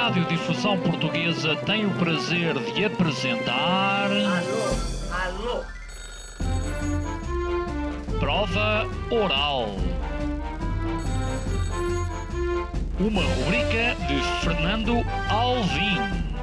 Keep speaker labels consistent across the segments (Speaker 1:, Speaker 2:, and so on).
Speaker 1: Radiodifusão Portuguesa tem o prazer de apresentar...
Speaker 2: Alô?
Speaker 1: Prova Oral. Uma rubrica de Fernando Alvim.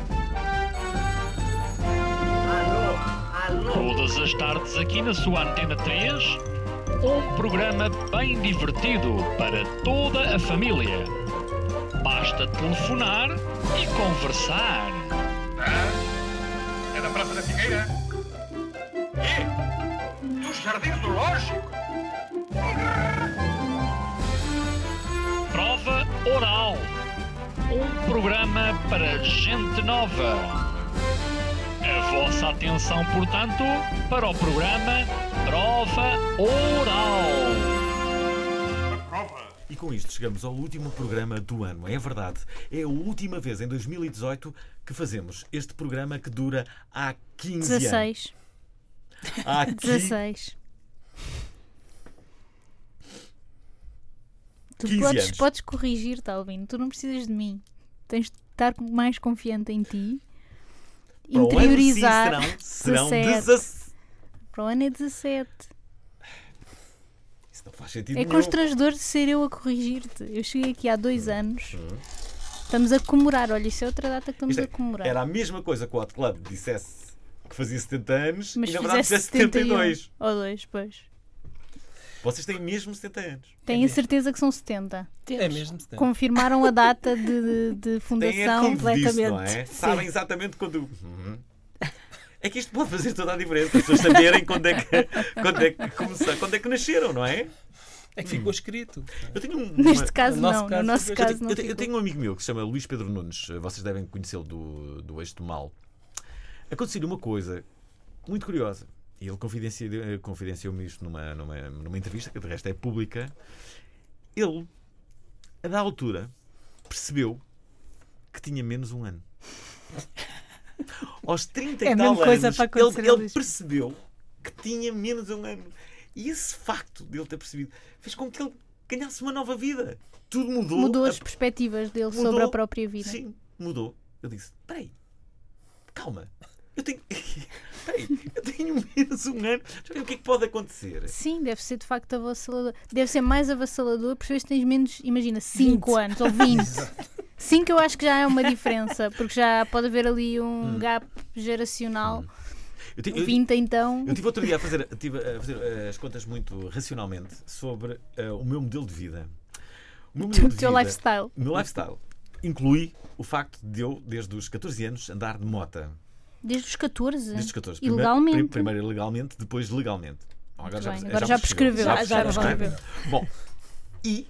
Speaker 2: Alô?
Speaker 1: Todas as tardes aqui na sua Antena 3, um programa bem divertido para toda a família. Basta telefonar e conversar.
Speaker 3: É da Praça da Figueira? E? Dos Jardins do Lógico?
Speaker 1: Prova Oral. Um programa para gente nova. A vossa atenção, portanto, para o programa Prova Oral.
Speaker 4: E com isto chegamos ao último programa do ano. É verdade. É a última vez em 2018 que fazemos este programa que dura há 15 anos.
Speaker 5: 16.
Speaker 4: Há
Speaker 5: 16. Tu
Speaker 4: 15 anos.
Speaker 5: podes corrigir-te, Alvin. Tu não precisas de mim. Tens de estar mais confiante em ti.
Speaker 4: Para o ano,
Speaker 5: Interiorizar.
Speaker 4: sim, serão
Speaker 5: 17.
Speaker 4: 17.
Speaker 5: Para o ano é 17.
Speaker 4: Isso não faz sentido
Speaker 5: É
Speaker 4: nenhum.
Speaker 5: constrangedor de ser eu a corrigir-te. Eu cheguei aqui há 2 anos. Estamos a comemorar. Olha, isso é outra data que estamos
Speaker 4: Isto
Speaker 5: a comemorar.
Speaker 4: Era a mesma coisa que o Hot Club dissesse que fazia 70 anos
Speaker 5: Mas
Speaker 4: e na verdade
Speaker 5: fizeste
Speaker 4: dissesse 72.
Speaker 5: Ou 2, pois.
Speaker 4: Vocês têm mesmo 70 anos.
Speaker 5: Tenho a certeza que são 70.
Speaker 6: É mesmo 70.
Speaker 5: Confirmaram a data de
Speaker 4: Têm
Speaker 5: fundação
Speaker 4: como disse,
Speaker 5: completamente.
Speaker 4: não é?
Speaker 5: Sim.
Speaker 4: Sabem exatamente quando... É que isto pode fazer toda a diferença. As pessoas saberem quando é que começaram, quando é que nasceram, não é?
Speaker 6: É que ficou escrito.
Speaker 4: Eu tenho
Speaker 5: Neste caso
Speaker 6: no nosso
Speaker 5: não.
Speaker 6: caso,
Speaker 5: No nosso caso não.
Speaker 4: eu
Speaker 5: ficou.
Speaker 4: tenho um amigo meu que se chama Luís Pedro Nunes. Vocês devem conhecê-lo do Eixo do Mal. Aconteceu-lhe uma coisa muito curiosa. E ele confidenciou-me isto numa entrevista, que de resto é pública. Ele, a da altura, percebeu que tinha menos um ano. Aos 30
Speaker 5: É
Speaker 4: e
Speaker 5: a
Speaker 4: tal
Speaker 5: mesma coisa
Speaker 4: anos,
Speaker 5: para acontecer a
Speaker 4: ele
Speaker 5: Luís.
Speaker 4: percebeu que tinha menos um ano. E esse facto de ele ter percebido fez com que ele ganhasse uma nova vida. Tudo mudou.
Speaker 5: Mudou as perspectivas dele
Speaker 4: Mudou.
Speaker 5: sobre a própria vida.
Speaker 4: Sim, mudou. Eu disse, espera aí, calma. Eu tenho menos um ano. Deixa eu ver o que é que pode acontecer.
Speaker 5: Sim, deve ser de facto avassalador. Deve ser mais avassalador, percebes que tens menos, imagina, 5 anos ou 20. 5 eu acho que já é uma diferença, porque já pode haver ali um gap geracional.
Speaker 4: Eu
Speaker 5: 20 então.
Speaker 4: estive outro dia a fazer as contas muito racionalmente sobre o meu modelo de vida. O meu modelo
Speaker 5: O
Speaker 4: de
Speaker 5: teu
Speaker 4: vida,
Speaker 5: lifestyle.
Speaker 4: O meu lifestyle inclui o facto de eu, desde os 14 anos, andar de mota.
Speaker 5: Desde os 14.
Speaker 4: Desde os 14.
Speaker 5: Ilegalmente.
Speaker 4: Primeiro ilegalmente, depois legalmente. Bom,
Speaker 5: Muito bem. Agora já prescreveu. Já
Speaker 4: prescreveu.
Speaker 5: prescreveu.
Speaker 4: Bom, e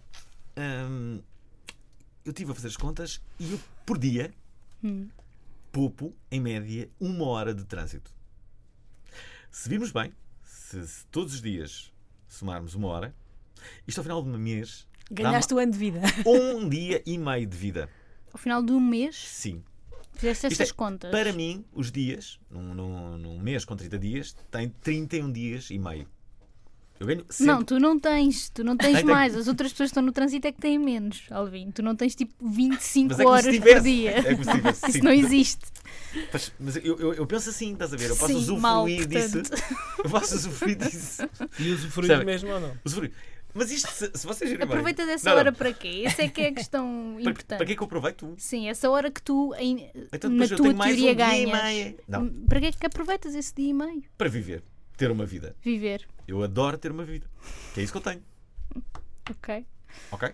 Speaker 4: eu estive a fazer as contas e eu, por dia, poupo, em média, 1 hora de trânsito. Se virmos bem, se todos os dias somarmos 1 hora, isto ao final de um mês
Speaker 7: Ganhaste o ano de vida.
Speaker 4: dá-me 1 dia e meio de vida.
Speaker 5: Ao final de um mês,
Speaker 4: Sim.
Speaker 5: fizeste
Speaker 4: Isto
Speaker 5: essas
Speaker 4: é,
Speaker 5: contas.
Speaker 4: Para mim, os dias, num mês com 30 dias, tem 31 dias e meio. Eu ganho sempre.
Speaker 5: Não, tu não tens
Speaker 4: Tenho.
Speaker 5: mais. As outras pessoas que estão no trânsito é que têm menos, Alvin. Tu não tens tipo 25
Speaker 4: Mas é como se
Speaker 5: horas por
Speaker 4: tivesse.
Speaker 5: dia.
Speaker 4: É como se tivesse, sim.
Speaker 5: Isso não existe.
Speaker 4: Mas eu penso assim, estás a ver? Eu posso
Speaker 5: Sim,
Speaker 4: usufruir
Speaker 5: mal,
Speaker 4: disso.
Speaker 5: portanto.
Speaker 4: Eu posso usufruir disso.
Speaker 6: E usufruir
Speaker 4: Sabe?
Speaker 6: mesmo ou não?
Speaker 4: Usufruir. Mas isto, se vocês virem bem...
Speaker 5: Aproveitas essa
Speaker 4: Não,
Speaker 5: hora
Speaker 4: não.
Speaker 5: para quê? Essa é que é a questão importante.
Speaker 4: Para que é que eu aproveito?
Speaker 5: Sim, essa hora que tu,
Speaker 4: Então
Speaker 5: na
Speaker 4: depois eu
Speaker 5: tua
Speaker 4: tenho mais
Speaker 5: teoria,
Speaker 4: um dia e
Speaker 5: ganhas.
Speaker 4: meio. Não,
Speaker 5: Para que é que aproveitas esse dia e meio?
Speaker 4: para viver. Ter uma vida.
Speaker 5: Viver.
Speaker 4: Eu adoro ter uma vida. Que é isso que eu tenho.
Speaker 5: Ok.
Speaker 4: Ok?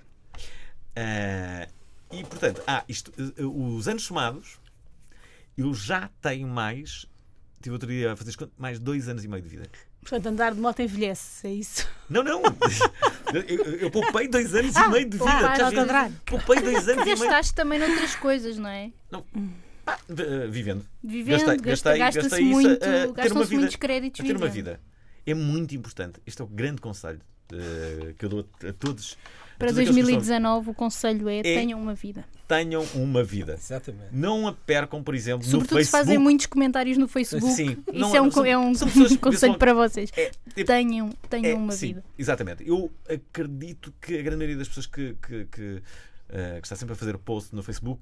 Speaker 4: E portanto, os anos somados, eu já tenho mais. Tive outro dia a fazer as contas, mais 2 anos e meio de vida.
Speaker 7: Portanto, andar de moto envelhece, é isso?
Speaker 4: Não, não! Eu poupei 2 anos e meio de vida.
Speaker 7: tá,
Speaker 4: Já
Speaker 7: ao
Speaker 4: vi?
Speaker 7: contrário.
Speaker 4: Poupei 2 anos e meio.
Speaker 5: Gastaste também noutras coisas, não é?
Speaker 4: Vivendo.
Speaker 5: Vivendo,
Speaker 4: Gastei
Speaker 5: gasta-se
Speaker 4: isso
Speaker 5: muito,
Speaker 4: a ter uma
Speaker 5: gastam-se
Speaker 4: vida.
Speaker 5: muitos créditos
Speaker 4: A ter uma
Speaker 5: vivendo.
Speaker 4: vida. É muito importante. Este é o grande conselho que eu dou a todos.
Speaker 5: Para
Speaker 4: a todos aqueles que
Speaker 5: 2019 o conselho é tenham uma vida.
Speaker 4: tenham uma vida.
Speaker 6: Exatamente.
Speaker 4: Não a percam, por exemplo,
Speaker 5: Sobretudo
Speaker 4: no
Speaker 5: se fazem
Speaker 4: Facebook.
Speaker 5: muitos comentários no Facebook.
Speaker 4: Sim.
Speaker 5: Isso
Speaker 4: Não-
Speaker 5: é um,
Speaker 4: são-
Speaker 5: é um
Speaker 4: são pessoas-
Speaker 5: conselho
Speaker 4: pessoal-
Speaker 5: para vocês.
Speaker 4: Tipo,
Speaker 5: Tenham uma
Speaker 4: sim,
Speaker 5: vida.
Speaker 4: exatamente. Eu acredito que a grande maioria das pessoas que está sempre a fazer post no Facebook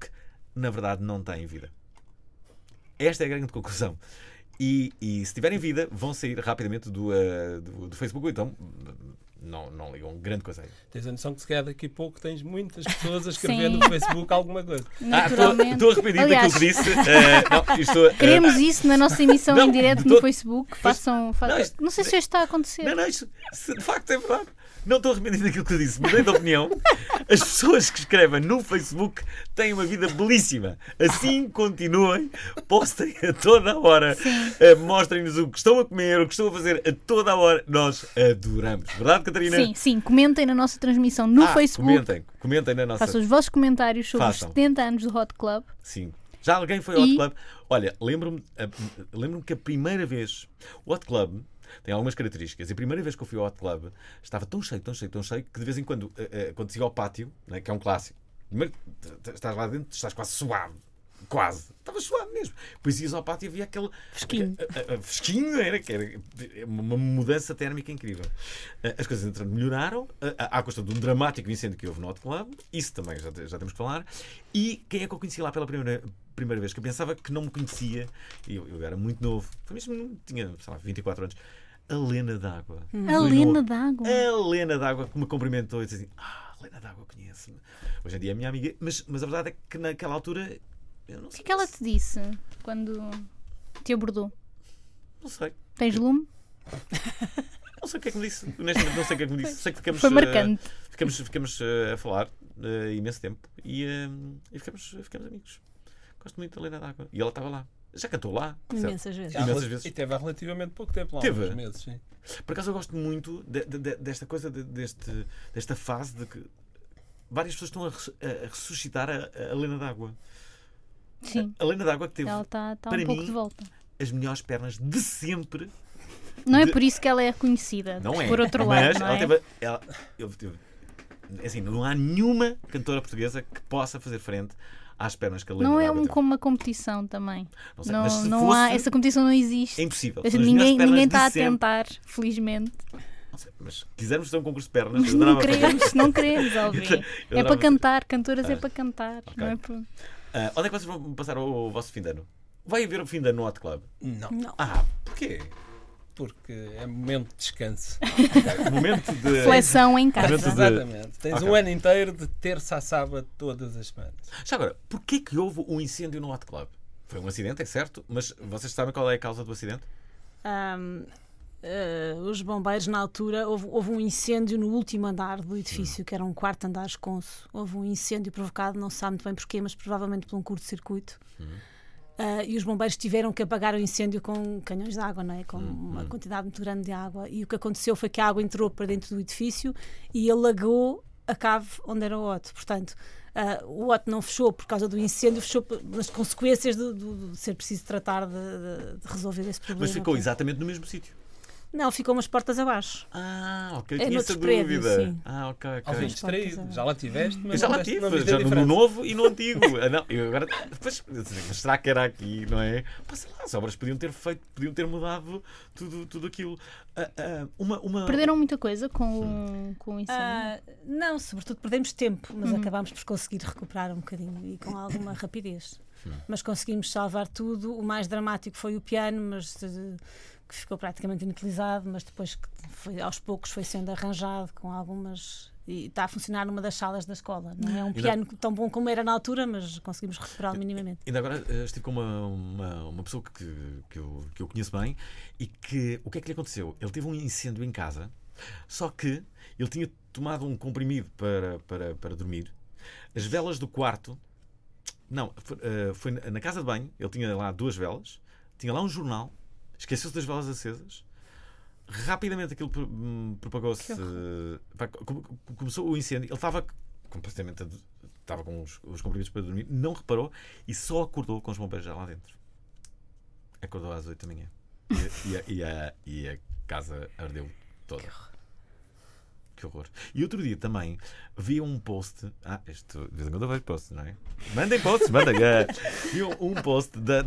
Speaker 4: na verdade, não têm vida. Esta é a grande conclusão. E se tiverem vida, vão sair rapidamente do Facebook. Então, não ligam grande coisa aí.
Speaker 6: Tens a noção que se calhar daqui a pouco tens muitas pessoas a escrever
Speaker 5: Sim.
Speaker 6: no Facebook alguma coisa.
Speaker 5: Naturalmente.
Speaker 4: Estou arrependido
Speaker 5: Aliás,
Speaker 4: daquilo que disse.
Speaker 5: queremos isso na nossa emissão
Speaker 4: Não,
Speaker 5: em direto
Speaker 4: de
Speaker 5: no
Speaker 4: todo-
Speaker 5: Facebook. Façam.
Speaker 4: Não,
Speaker 5: Não sei se já está a acontecer.
Speaker 4: Não, isto de facto é verdade. Não estou arrependido daquilo que eu disse, mudei de opinião. As pessoas que escrevem no Facebook têm uma vida belíssima. Assim continuem, postem a toda a hora, mostrem-nos o que estão a comer, o que estão a fazer a toda a hora. Nós adoramos. Verdade, Catarina?
Speaker 5: Sim, comentem na nossa transmissão no Facebook.
Speaker 4: Comentem na nossa.
Speaker 5: Façam os vossos comentários sobre
Speaker 4: Façam.
Speaker 5: os 70 anos do Hot Club.
Speaker 4: Sim. Já alguém foi ao Hot Club? Olha, lembro-me que a primeira vez o Hot Club tem algumas características. E a primeira vez que eu fui ao Hot Club estava tão cheio, que de vez em quando, quando se ia ao pátio, né, que é um clássico, primeiro estás lá dentro, estás quase suado. Quase. Estava suado mesmo. Depois ias ao pátio e havia aquele...
Speaker 5: Fresquinho.
Speaker 4: Fresquinho era uma mudança térmica incrível. As coisas entretanto melhoraram, à custa de um dramático incêndio que houve no Hot Club. Isso também já temos que falar. E quem é que eu conheci lá pela primeira vez? Que eu pensava que não me conhecia. E eu era muito novo. Foi mesmo, tinha, sei lá, 24 anos. A Lena D'Água.
Speaker 5: A Lena D'Água.
Speaker 4: A Lena D'Água que me cumprimentou e disse assim: Lena D'Água conhece-me. Hoje em dia é minha amiga. Mas a verdade é que naquela altura... Eu não
Speaker 5: O
Speaker 4: sei
Speaker 5: que ela te disse quando te abordou?
Speaker 4: Não sei.
Speaker 5: Tens lume?
Speaker 4: Não sei o que é que me disse. Honestamente, não sei o que é que me disse. Sei que ficamos,
Speaker 5: Foi marcante.
Speaker 4: ficamos a falar imenso tempo e ficamos amigos. Gosto muito da Lena D'Água. E ela estava lá. Já cantou lá. certo?
Speaker 7: Imensas vezes.
Speaker 4: Imensas vezes.
Speaker 6: E teve há relativamente pouco tempo lá.
Speaker 4: Teve?
Speaker 6: Uns meses, sim.
Speaker 4: Por acaso eu gosto muito desta coisa, desta fase de que várias pessoas estão a ressuscitar a Lena D'Água.
Speaker 5: Sim.
Speaker 4: A Lena D'Água que teve,
Speaker 5: Ela está
Speaker 4: para
Speaker 5: um pouco
Speaker 4: mim,
Speaker 5: de volta.
Speaker 4: as melhores pernas de sempre.
Speaker 5: Não é por isso que ela é reconhecida.
Speaker 4: Não é.
Speaker 5: Por outro
Speaker 4: Mas
Speaker 5: lado, não
Speaker 4: ela
Speaker 5: é?
Speaker 4: teve. Assim, não há nenhuma cantora portuguesa que possa fazer frente às pernas que a Lena
Speaker 5: Não é
Speaker 4: D'Água teve.
Speaker 5: como uma competição também.
Speaker 4: Não sei,
Speaker 5: Não,
Speaker 4: mas se
Speaker 5: não
Speaker 4: fosse,
Speaker 5: há, essa competição não
Speaker 4: é
Speaker 5: existe.
Speaker 4: impossível.
Speaker 5: Assim,
Speaker 4: São as melhores
Speaker 5: ninguém
Speaker 4: pernas
Speaker 5: está a
Speaker 4: de sempre.
Speaker 5: tentar, felizmente.
Speaker 4: Não sei, mas se quisermos ter um concurso de pernas,
Speaker 5: Mas
Speaker 4: eu
Speaker 5: não
Speaker 4: adorava fazer.
Speaker 5: não queremos, Alvin.
Speaker 4: Eu
Speaker 5: É
Speaker 4: adorava
Speaker 5: para cantar, cantoras é para cantar.
Speaker 4: Ok.
Speaker 5: Não é para...
Speaker 4: Onde é que vocês vão passar o vosso fim de ano? Vai haver o fim de ano no Hot Club?
Speaker 6: Não,
Speaker 4: Porquê?
Speaker 6: porque é momento de descanso.
Speaker 4: Momento de...
Speaker 5: Reflexão em casa.
Speaker 4: Momento de-
Speaker 6: Exatamente. Tens
Speaker 4: Ok.
Speaker 6: um ano inteiro de terça a sábado todas as semanas.
Speaker 4: Já agora, porquê que houve um incêndio no Hot Club? Foi um acidente, é certo, mas vocês sabem qual é a causa do acidente?
Speaker 7: Os bombeiros, na altura, houve um incêndio no último andar do edifício, que era um quarto andar esconso. Houve um incêndio provocado, não se sabe muito bem porquê, mas provavelmente por um curto-circuito. E os bombeiros tiveram que apagar o incêndio com canhões de água, não é? Com uma quantidade muito grande de água. E o que aconteceu foi que a água entrou para dentro do edifício e alagou a cave onde era o OT. Portanto, o OT não fechou por causa do incêndio, fechou nas consequências de ser preciso tratar de resolver esse problema.
Speaker 4: Mas ficou
Speaker 7: Portanto,
Speaker 4: exatamente no mesmo sítio.
Speaker 7: Não, ficou umas portas abaixo.
Speaker 4: Ok,
Speaker 7: É
Speaker 4: tinha essa
Speaker 7: noutros prédios,
Speaker 4: dúvida.
Speaker 7: sim.
Speaker 4: Ok.
Speaker 6: Alguém
Speaker 7: Mas
Speaker 6: distraído.
Speaker 7: pode-
Speaker 6: Já lá tiveste,
Speaker 4: Eu
Speaker 6: mas
Speaker 4: já lá
Speaker 6: não
Speaker 4: tive,
Speaker 6: viste a
Speaker 4: já no
Speaker 6: diferença.
Speaker 4: novo e no antigo. Não, eu agora, depois, mas será que era aqui, não é? Pá, sei lá, as obras podiam ter mudado tudo aquilo.
Speaker 5: Perderam muita coisa com o incêndio.
Speaker 7: Não, sobretudo perdemos tempo, mas acabámos por conseguir recuperar um bocadinho e com alguma rapidez. Mas conseguimos salvar tudo. O mais dramático foi o piano, mas que ficou praticamente inutilizado, mas depois aos poucos foi sendo arranjado com algumas... E está a funcionar numa das salas da escola. Não é um piano tão bom como era na altura, mas conseguimos recuperá-lo minimamente.
Speaker 4: Ainda agora estive com uma pessoa que eu conheço bem e que o que é que lhe aconteceu? Ele teve um incêndio em casa, só que ele tinha tomado um comprimido para dormir. As velas do quarto... Não, foi na casa de banho, ele tinha lá 2 velas, tinha lá um jornal, esqueceu-se das velas acesas. Rapidamente aquilo propagou-se. Começou o incêndio. Ele estava completamente. Estava com os comprimidos para dormir, não reparou e só acordou com os bombeiros já lá dentro. Acordou às 8 da manhã. E a casa ardeu toda. Que horror. E outro dia também vi um post. Isto, de vez em quando eu vejo posts, não é? Mandem posts, mandem. Vi um post da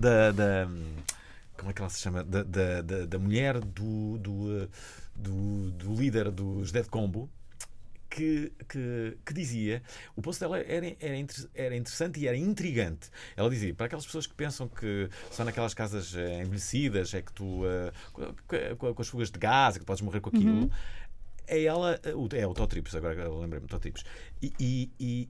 Speaker 4: como é que ela se chama? Da mulher do líder dos Dead Combo, que dizia, o post dela era interessante e era intrigante. Ela dizia, para aquelas pessoas que pensam que só naquelas casas envelhecidas é que tu, com as fugas de gás, é que podes morrer com aquilo. É ela, o Totrips, agora lembrei-me, Totrips. E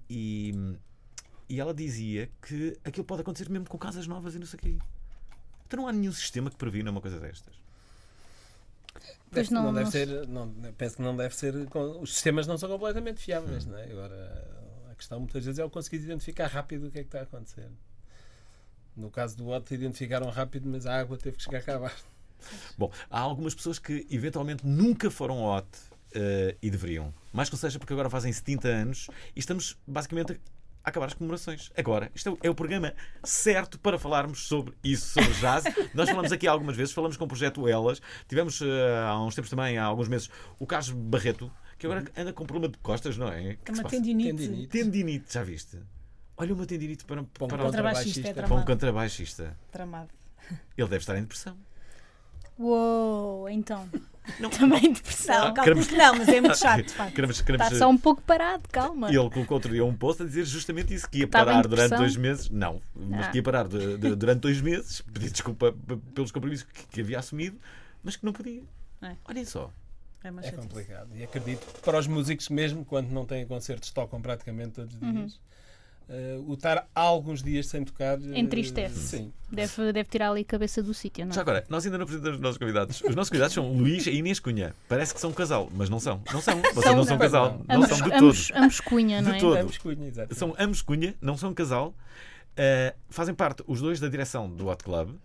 Speaker 4: ela dizia que aquilo pode acontecer mesmo com casas novas e não sei o quê. Então não há nenhum sistema que previna uma coisa destas.
Speaker 5: Pois não
Speaker 6: deve ser. Penso que não deve ser. Os sistemas não são completamente fiáveis, não é? Agora, a questão muitas vezes é o conseguir identificar rápido o que é que está a acontecer. No caso do Otto, identificaram rápido, mas a água teve que chegar cá abaixo.
Speaker 4: Bom, há algumas pessoas que eventualmente nunca foram ao Otto e deveriam. Mais que não seja porque agora fazem 70 anos e estamos basicamente a acabar as comemorações. Agora, isto é o programa certo para falarmos sobre isso, sobre jazz. Nós falamos aqui algumas vezes, falamos com o projeto Elas. Tivemos há uns tempos também, há alguns meses, o Carlos Barreto, que agora anda com problema de costas, não é?
Speaker 7: É uma tendinite.
Speaker 4: Tendinite, já viste? Olha uma tendinite para um
Speaker 7: contrabaixista.
Speaker 4: para um contrabaixista.
Speaker 7: Tramado.
Speaker 4: Ele deve estar em depressão.
Speaker 5: Uou, então.
Speaker 4: Não,
Speaker 7: Também depressão.
Speaker 4: queremos-
Speaker 7: Não, mas é muito chato, de facto.
Speaker 4: Queremos,
Speaker 5: Está só um pouco parado, calma.
Speaker 4: Ele colocou outro dia um post a dizer justamente isso, que ia
Speaker 5: Estava em
Speaker 4: parar durante
Speaker 5: depressão?
Speaker 4: 2 meses. Não, mas que ia parar durante 2 meses, pedir desculpa pelos compromissos que havia assumido, mas que não podia.
Speaker 7: É.
Speaker 4: Olhem só.
Speaker 7: É uma
Speaker 6: É
Speaker 7: chatice.
Speaker 6: complicado. E acredito que para os músicos, mesmo quando não têm concertos, tocam praticamente todos os dias. O estar alguns dias sem tocar.
Speaker 5: Entristece.
Speaker 6: Sim.
Speaker 5: Deve tirar ali a cabeça do sítio, não
Speaker 4: Já
Speaker 5: é?
Speaker 4: agora, nós ainda não apresentamos os nossos convidados. Os nossos convidados são Luís e Inês Cunha. Parece que são um casal, mas não são. Não são. Vocês não são casal. Não
Speaker 5: Ambos,
Speaker 4: são de
Speaker 5: ambos,
Speaker 4: todo.
Speaker 5: ambos Cunha, não
Speaker 4: De
Speaker 5: é?
Speaker 4: todo.
Speaker 6: Ambos cunha, exato.
Speaker 4: São ambos Cunha, não são casal. Fazem parte os dois da direção do Hot Club.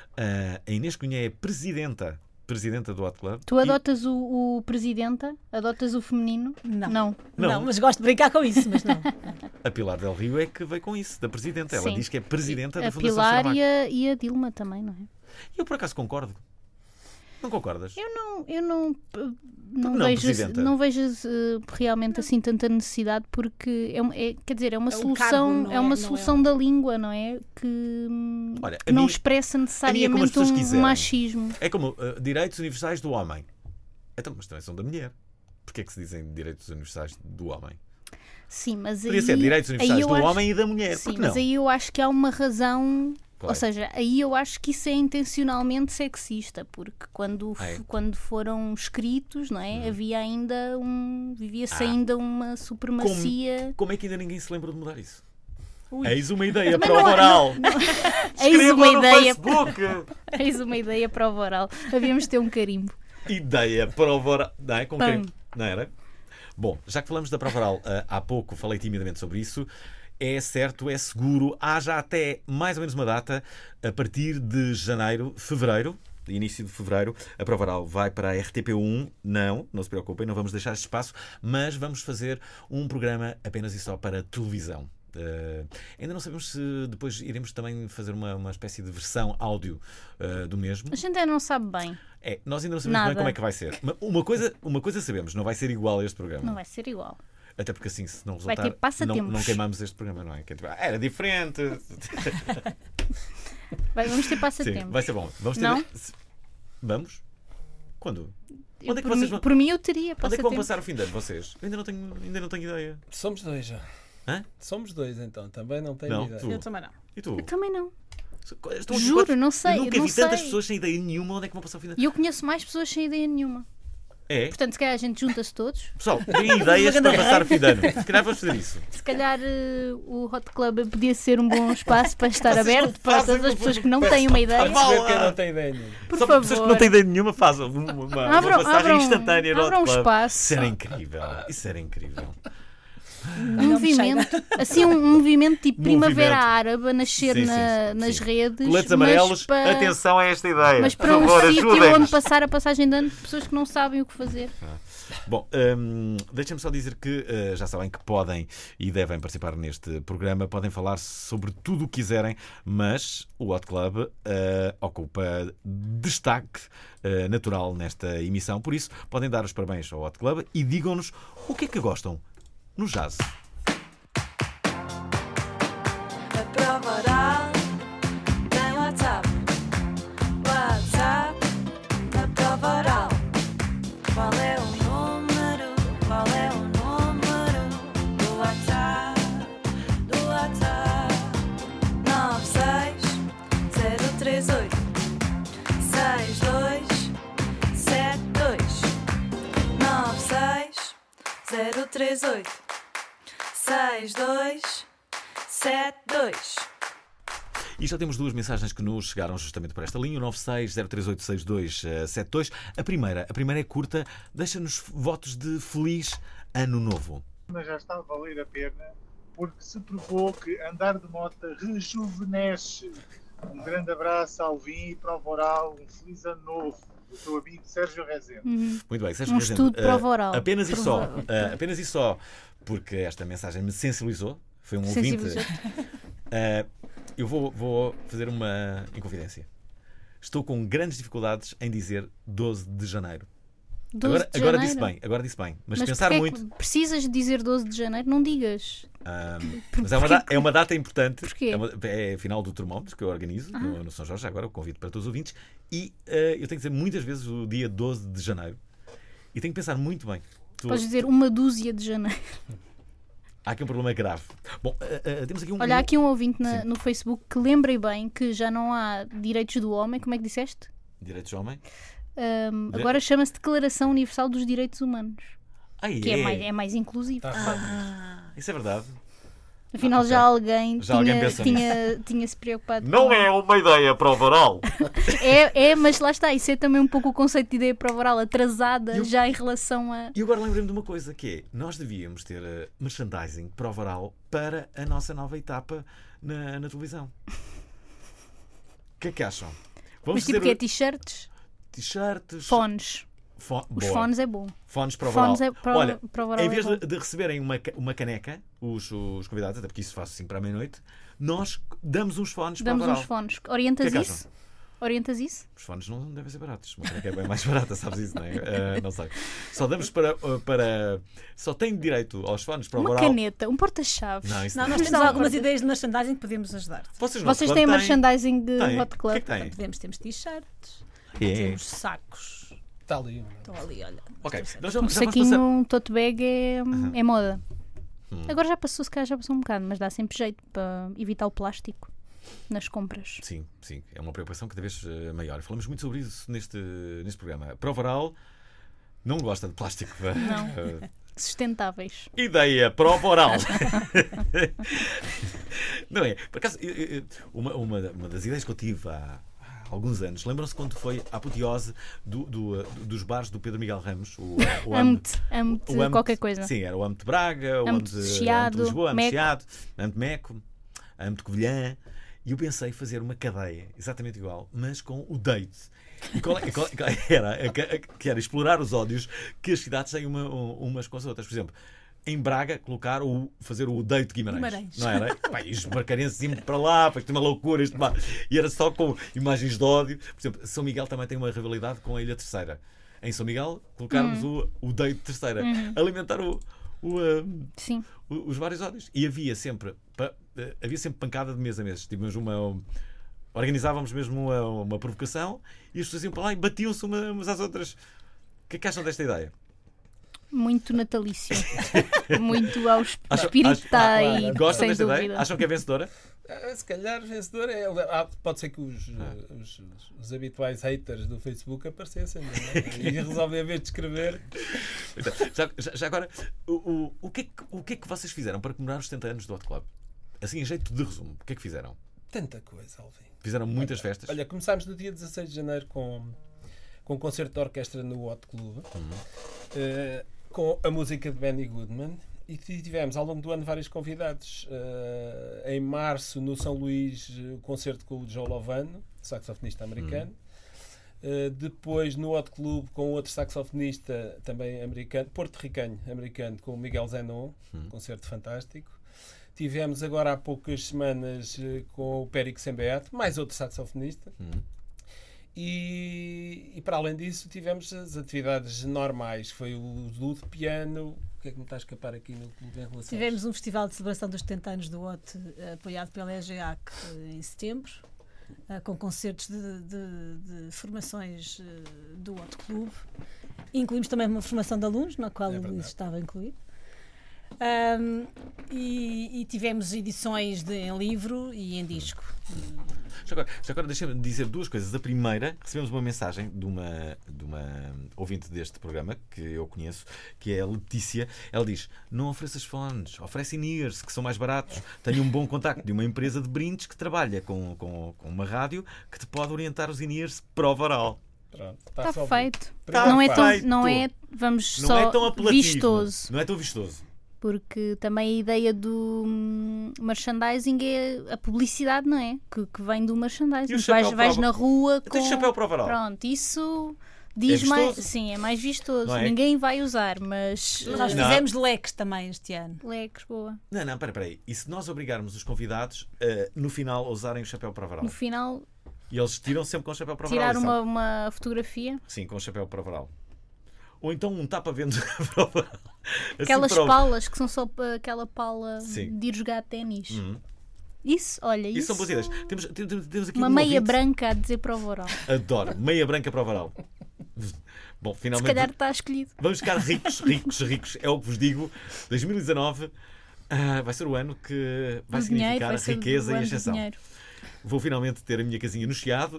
Speaker 4: A Inês Cunha é presidenta do Hot Club.
Speaker 5: Tu adotas o presidenta? Adotas o feminino?
Speaker 7: Não.
Speaker 5: Não.
Speaker 7: Não, mas gosto de brincar com isso, mas não.
Speaker 4: A Pilar Del Rio é que veio com isso, da presidenta. Ela
Speaker 5: Sim.
Speaker 4: diz que é presidenta da
Speaker 5: A
Speaker 4: Fundação
Speaker 5: Pilar
Speaker 4: Saramago.
Speaker 5: e a Dilma também, não é?
Speaker 4: Eu por acaso concordo. Não concordas?
Speaker 5: Eu não
Speaker 4: não,
Speaker 5: vejo,
Speaker 4: Presidenta?
Speaker 5: não vejo realmente assim tanta necessidade porque quer dizer, é uma
Speaker 7: É um
Speaker 5: solução,
Speaker 7: cargo, não
Speaker 5: é
Speaker 7: é-
Speaker 5: uma
Speaker 7: não é
Speaker 5: solução da língua, não é? Que
Speaker 4: Olha,
Speaker 5: não
Speaker 4: mim-
Speaker 5: expressa
Speaker 4: as
Speaker 5: necessariamente
Speaker 4: pessoas
Speaker 5: um
Speaker 4: quiserem.
Speaker 5: machismo.
Speaker 4: É como direitos universais do homem. Então, mas também são da mulher. Porquê é que se dizem direitos universais do homem?
Speaker 5: Sim, mas
Speaker 4: Podia
Speaker 5: aí,
Speaker 4: ser direitos
Speaker 5: aí
Speaker 4: universais
Speaker 5: eu
Speaker 4: do
Speaker 5: acho-
Speaker 4: homem e da mulher.
Speaker 5: Sim,
Speaker 4: Por que não?
Speaker 5: mas aí eu acho que há uma razão.
Speaker 4: Qual é?
Speaker 5: Ou seja, aí eu acho que isso é intencionalmente sexista, porque quando foram escritos, não é? Havia ainda vivia-se ainda uma supremacia.
Speaker 4: Como é que ainda ninguém se lembra de mudar isso?
Speaker 7: Ui.
Speaker 4: Eis uma ideia
Speaker 5: Mas
Speaker 4: para o
Speaker 5: não é-
Speaker 4: oral.
Speaker 5: Eis
Speaker 4: Escrevam
Speaker 5: uma
Speaker 4: no
Speaker 5: ideia,
Speaker 4: Facebook.
Speaker 5: eis uma ideia para o oral. Havíamos de ter um carimbo.
Speaker 4: Ideia para o oral. Não é? Com
Speaker 5: Pam.
Speaker 4: quem? Não era? Bom, já que falamos da prova oral há pouco, falei timidamente sobre isso. É certo, é seguro. Há já até mais ou menos uma data, a partir de fevereiro, início de fevereiro, a prova oral vai para a RTP1. Não se preocupem, não vamos deixar este espaço, mas vamos fazer um programa apenas e só para televisão. Ainda não sabemos se depois iremos também fazer uma espécie de versão áudio do mesmo.
Speaker 5: A gente ainda não sabe bem.
Speaker 4: Nós ainda não sabemos bem
Speaker 5: Nada.
Speaker 4: como é que vai ser. Mas uma coisa sabemos, não vai ser igual a este programa.
Speaker 5: Não vai ser igual.
Speaker 4: Até porque assim, se não
Speaker 5: Vai
Speaker 4: resultar,
Speaker 5: ter passatempos.
Speaker 4: não queimamos este programa, não é? Que é tipo, era diferente.
Speaker 5: Vamos ter
Speaker 4: Sim,
Speaker 5: passatempos.
Speaker 4: vai ser bom. Vamos ter.
Speaker 5: Não?
Speaker 4: Vamos? Quando?
Speaker 5: Eu,
Speaker 4: Onde é que
Speaker 5: por,
Speaker 4: vocês
Speaker 5: mim,
Speaker 4: vão?
Speaker 5: por mim eu teria
Speaker 4: Onde é que vão
Speaker 5: passatempos.
Speaker 4: passar o fim de ano, vocês? Eu ainda não tenho ideia.
Speaker 6: Somos dois já.
Speaker 4: Hã?
Speaker 6: Somos dois então, também não tenho
Speaker 4: Não,
Speaker 6: ideia.
Speaker 4: tu.
Speaker 7: Eu também não.
Speaker 4: E tu?
Speaker 5: Eu também não.
Speaker 4: Estão aqui
Speaker 5: Juro,
Speaker 4: quatro-
Speaker 5: não sei,
Speaker 4: Eu nunca
Speaker 5: não
Speaker 4: vi tantas
Speaker 5: sei.
Speaker 4: pessoas sem ideia nenhuma onde é que vão passar o fim de ano.
Speaker 5: E eu conheço mais pessoas sem ideia nenhuma.
Speaker 4: É?
Speaker 5: Portanto, se calhar a gente junta-se todos.
Speaker 4: Pessoal, deem ideias para passar o fim de ano. Se calhar vamos fazer isso.
Speaker 5: Se calhar o Hot Club podia ser um bom espaço para estar
Speaker 4: Vocês não
Speaker 5: aberto para
Speaker 4: fazem
Speaker 5: todas as
Speaker 4: uma
Speaker 5: pessoas
Speaker 4: coisa
Speaker 5: que não
Speaker 4: que
Speaker 5: têm uma ideia.
Speaker 4: Vá lá.
Speaker 6: Perceber que eu não tenho ideia nenhuma.
Speaker 5: Por
Speaker 4: Só para pessoas que não têm ideia nenhuma, fazem uma passagem instantânea no
Speaker 5: abram
Speaker 4: Hot
Speaker 5: um
Speaker 4: Club.
Speaker 5: espaço.
Speaker 4: Isso era incrível. Isso era incrível.
Speaker 5: Um movimento, assim, um movimento tipo Primavera
Speaker 4: Movimento.
Speaker 5: Árabe a nascer
Speaker 4: Sim, sim,
Speaker 5: nas
Speaker 4: sim.
Speaker 5: redes.
Speaker 4: Coletes amarelos,
Speaker 5: mas para,
Speaker 4: atenção a esta ideia.
Speaker 5: mas
Speaker 4: Por
Speaker 5: para um
Speaker 4: favor,
Speaker 5: sítio
Speaker 4: ajudem-nos.
Speaker 5: onde passar a passagem de ano de pessoas que não sabem o que fazer.
Speaker 4: Bom, deixem-me só dizer que já sabem que podem e devem participar neste programa, podem falar sobre tudo o que quiserem, mas o Hot Club ocupa destaque natural nesta emissão, por isso podem dar os parabéns ao Hot Club e digam-nos o que é que gostam no jazz.
Speaker 8: A prova oral tem WhatsApp. WhatsApp da prova oral. Qual é o número? Qual é o número? 038 6272.
Speaker 4: E já temos duas mensagens que nos chegaram justamente por esta linha, o 96-038-6272. A primeira é curta, deixa-nos votos de feliz ano novo.
Speaker 9: Mas já está a valer a pena, porque se provou que andar de moto rejuvenesce. Um grande abraço ao Vim e Prova Oral, um feliz ano novo, do teu amigo Sérgio Rezende.
Speaker 4: Muito bem, Sérgio
Speaker 5: Um
Speaker 4: Rezende,
Speaker 5: estudo prova oral.
Speaker 4: apenas e só, porque esta mensagem me sensibilizou, foi um ouvinte. Eu vou fazer uma inconfidência. Estou com grandes dificuldades em dizer 12 de janeiro.
Speaker 5: 12 de
Speaker 4: Agora
Speaker 5: janeiro?
Speaker 4: disse bem, mas
Speaker 5: Mas
Speaker 4: pensar
Speaker 5: porquê é
Speaker 4: muito.
Speaker 5: que precisas dizer 12 de janeiro? Não digas.
Speaker 4: Mas é uma data importante.
Speaker 5: Porquê?
Speaker 4: É a final do termómetro que eu organizo no São Jorge. Agora eu convido para todos os ouvintes. E eu tenho que dizer muitas vezes o dia 12 de janeiro. E tenho que pensar muito bem.
Speaker 5: Podes dizer uma dúzia de janeiro.
Speaker 4: Há aqui um problema grave. Bom, temos aqui
Speaker 5: Olha, há aqui um ouvinte no Facebook que lembrei bem que já não há direitos do homem. Como é que disseste?
Speaker 4: Direitos do homem.
Speaker 5: Agora chama-se Declaração Universal dos Direitos Humanos. Que é mais inclusivo.
Speaker 4: Isso é verdade.
Speaker 5: Afinal,
Speaker 4: ok.
Speaker 5: já alguém
Speaker 4: pensou
Speaker 5: tinha se preocupado.
Speaker 4: Não é uma ideia prova oral.
Speaker 5: Mas lá está. Isso é também um pouco o conceito de ideia prova oral atrasada já em relação a...
Speaker 4: E agora lembrei-me de uma coisa, que é, nós devíamos ter merchandising prova oral para a nossa nova etapa na televisão. O que é que acham?
Speaker 5: Mas tipo que é t-shirts?
Speaker 4: T-shirts.
Speaker 5: Fones. Os fones é bom.
Speaker 4: Fones prova oral. Olha,
Speaker 5: prova oral
Speaker 4: em vez
Speaker 5: é
Speaker 4: de receberem uma caneca, os convidados, até porque isso faço assim para a meia-noite, nós damos uns fones prova oral.
Speaker 5: Damos uns fones. Orientas
Speaker 4: que é que
Speaker 5: isso? Orientas isso?
Speaker 4: Os fones não devem ser baratos. Uma caneca é bem mais barata, sabes isso, não é? Não sei. Só damos para... Só tem direito aos fones prova oral.
Speaker 5: Uma caneta, um porta-chave.
Speaker 4: Não, isso
Speaker 7: Não,
Speaker 4: não.
Speaker 7: nós temos algumas ideias de merchandising que podemos ajudar.
Speaker 4: Vocês
Speaker 5: têm merchandising de Hot
Speaker 4: O
Speaker 5: Club?
Speaker 4: que é que têm?
Speaker 7: Temos t-shirts,
Speaker 4: É.
Speaker 7: temos sacos.
Speaker 6: Está ali.
Speaker 7: Estão ali, olha.
Speaker 4: Ok. Nós
Speaker 5: Um
Speaker 4: vamos
Speaker 5: saquinho,
Speaker 4: passar...
Speaker 5: um tote bag é moda. Agora já passou, se calhar já passou um bocado, mas dá sempre jeito para evitar o plástico nas compras.
Speaker 4: Sim. É uma preocupação cada vez maior. Falamos muito sobre isso neste programa. A Prova Oral não gosta de plástico.
Speaker 5: Não. Sustentáveis.
Speaker 4: Ideia Prova Oral. Não é? Por acaso, uma das ideias que eu tive há alguns anos, lembram-se quando foi a apoteose dos bares do Pedro Miguel Ramos? O
Speaker 5: Amo-te qualquer coisa.
Speaker 4: Sim, era o Amo-te Braga, o
Speaker 5: Amo-te
Speaker 4: Amo-te
Speaker 5: Chiado,
Speaker 4: Lisboa, Amo-te
Speaker 5: Meco.
Speaker 4: Chiado, Amo-te Meco, Amo-te Covilhã. E eu pensei fazer uma cadeia exatamente igual, mas com o date. E qual era? Que era explorar os ódios que as cidades têm umas com as outras. Por exemplo, em Braga, fazer o date de Guimarães. Não era? E os barcarenses iam para lá, foi uma loucura. E era só com imagens de ódio. Por exemplo, São Miguel também tem uma rivalidade com a Ilha Terceira. Em São Miguel, colocarmos o date Terceira. Alimentar os vários ódios. E havia sempre pancada de mês a mês. Organizávamos mesmo uma provocação e as pessoas iam para lá e batiam-se umas às outras. O que é que acham desta ideia?
Speaker 5: Muito natalício. Muito ao espírito está aí.
Speaker 4: Gostam
Speaker 5: sem
Speaker 4: desta
Speaker 5: dúvida.
Speaker 4: ideia? Acham que é vencedora?
Speaker 6: Se calhar vencedor é. Pode ser que os habituais haters do Facebook aparecessem, não é? E resolvem a vez de escrever.
Speaker 4: Então, já agora, o que é que vocês fizeram para comemorar os 70 anos do Hot Club? Assim, em jeito de resumo, o que é que fizeram?
Speaker 6: Tanta coisa, Alvin.
Speaker 4: Fizeram muitas festas?
Speaker 6: Olha, começámos no dia 16 de janeiro com um concerto de orquestra no Hot Club, com a música de Benny Goodman. E tivemos ao longo do ano vários convidados. Em março, no São Luís, o concerto com o Joe Lovano, saxofonista americano. Depois no Hot Club com outro saxofonista também americano, porto-ricano americano, com o Miguel Zenon, um concerto fantástico. Tivemos agora há poucas semanas com o Périx Sembeato, mais outro saxofonista. E para além disso tivemos as atividades normais, foi o duo de piano. O que é que me está a escapar aqui no clube em relação?
Speaker 7: Tivemos um festival de celebração dos 70 anos do Hot, apoiado pela EGEAC em setembro, com concertos de formações do Hot Club. Incluímos também uma formação de alunos, na qual o Luís estava incluído. E tivemos edições em livro e em disco.
Speaker 4: Já agora deixa-me dizer duas coisas. A primeira, recebemos uma mensagem de uma ouvinte deste programa, que eu conheço, que é a Letícia. Ela diz: não ofereças fones, oferece in-ears, que são mais baratos. Tenho um bom contacto de uma empresa de brindes que trabalha com uma rádio que te pode orientar os in-ears prova oral.
Speaker 5: Está feito.
Speaker 4: Tá
Speaker 5: não
Speaker 4: feito.
Speaker 5: não é, vamos
Speaker 4: Não
Speaker 5: só
Speaker 4: é tão apelativo.
Speaker 5: vistoso.
Speaker 4: Não é tão vistoso.
Speaker 5: Porque também a ideia do merchandising é a publicidade, não é? Que vem do merchandising.
Speaker 4: E o chapéu
Speaker 5: Vais na rua com...
Speaker 4: Tens chapéu prova oral.
Speaker 5: Pronto, isso diz
Speaker 4: É
Speaker 5: mais...
Speaker 4: vistoso?
Speaker 5: Sim, é mais vistoso.
Speaker 4: Não é?
Speaker 5: Ninguém vai usar, mas...
Speaker 7: Nós fizemos leques também este ano.
Speaker 5: Leques, boa.
Speaker 4: Não, espera aí. E se nós obrigarmos os convidados no final a usarem o chapéu prova oral?
Speaker 5: No final,
Speaker 4: E eles tiram sempre com o chapéu prova oral.
Speaker 5: tirar
Speaker 4: e são-
Speaker 5: uma fotografia.
Speaker 4: Sim, com o chapéu prova oral. Ou então um tapa-vento prova oral. Assim
Speaker 5: Aquelas
Speaker 4: para o-
Speaker 5: palas que são só aquela pala
Speaker 4: Sim.
Speaker 5: de ir jogar ténis.
Speaker 4: Uhum.
Speaker 5: Isso, olha,
Speaker 4: Isso
Speaker 5: isso.
Speaker 4: são boas ideias. Temos aqui
Speaker 5: Uma
Speaker 4: um
Speaker 5: meia
Speaker 4: ouvinte-
Speaker 5: branca a dizer prova oral.
Speaker 4: Adoro. Meia branca prova oral. Bom,
Speaker 5: Se
Speaker 4: finalmente.
Speaker 5: calhar está escolhido.
Speaker 4: Vamos ficar ricos. É o que vos digo. 2019 vai ser o ano que vai
Speaker 5: O dinheiro
Speaker 4: significar
Speaker 5: vai ser
Speaker 4: riqueza
Speaker 5: o
Speaker 4: e
Speaker 5: ano do
Speaker 4: ascensão.
Speaker 5: dinheiro.
Speaker 4: Vou finalmente ter a minha casinha no Chiado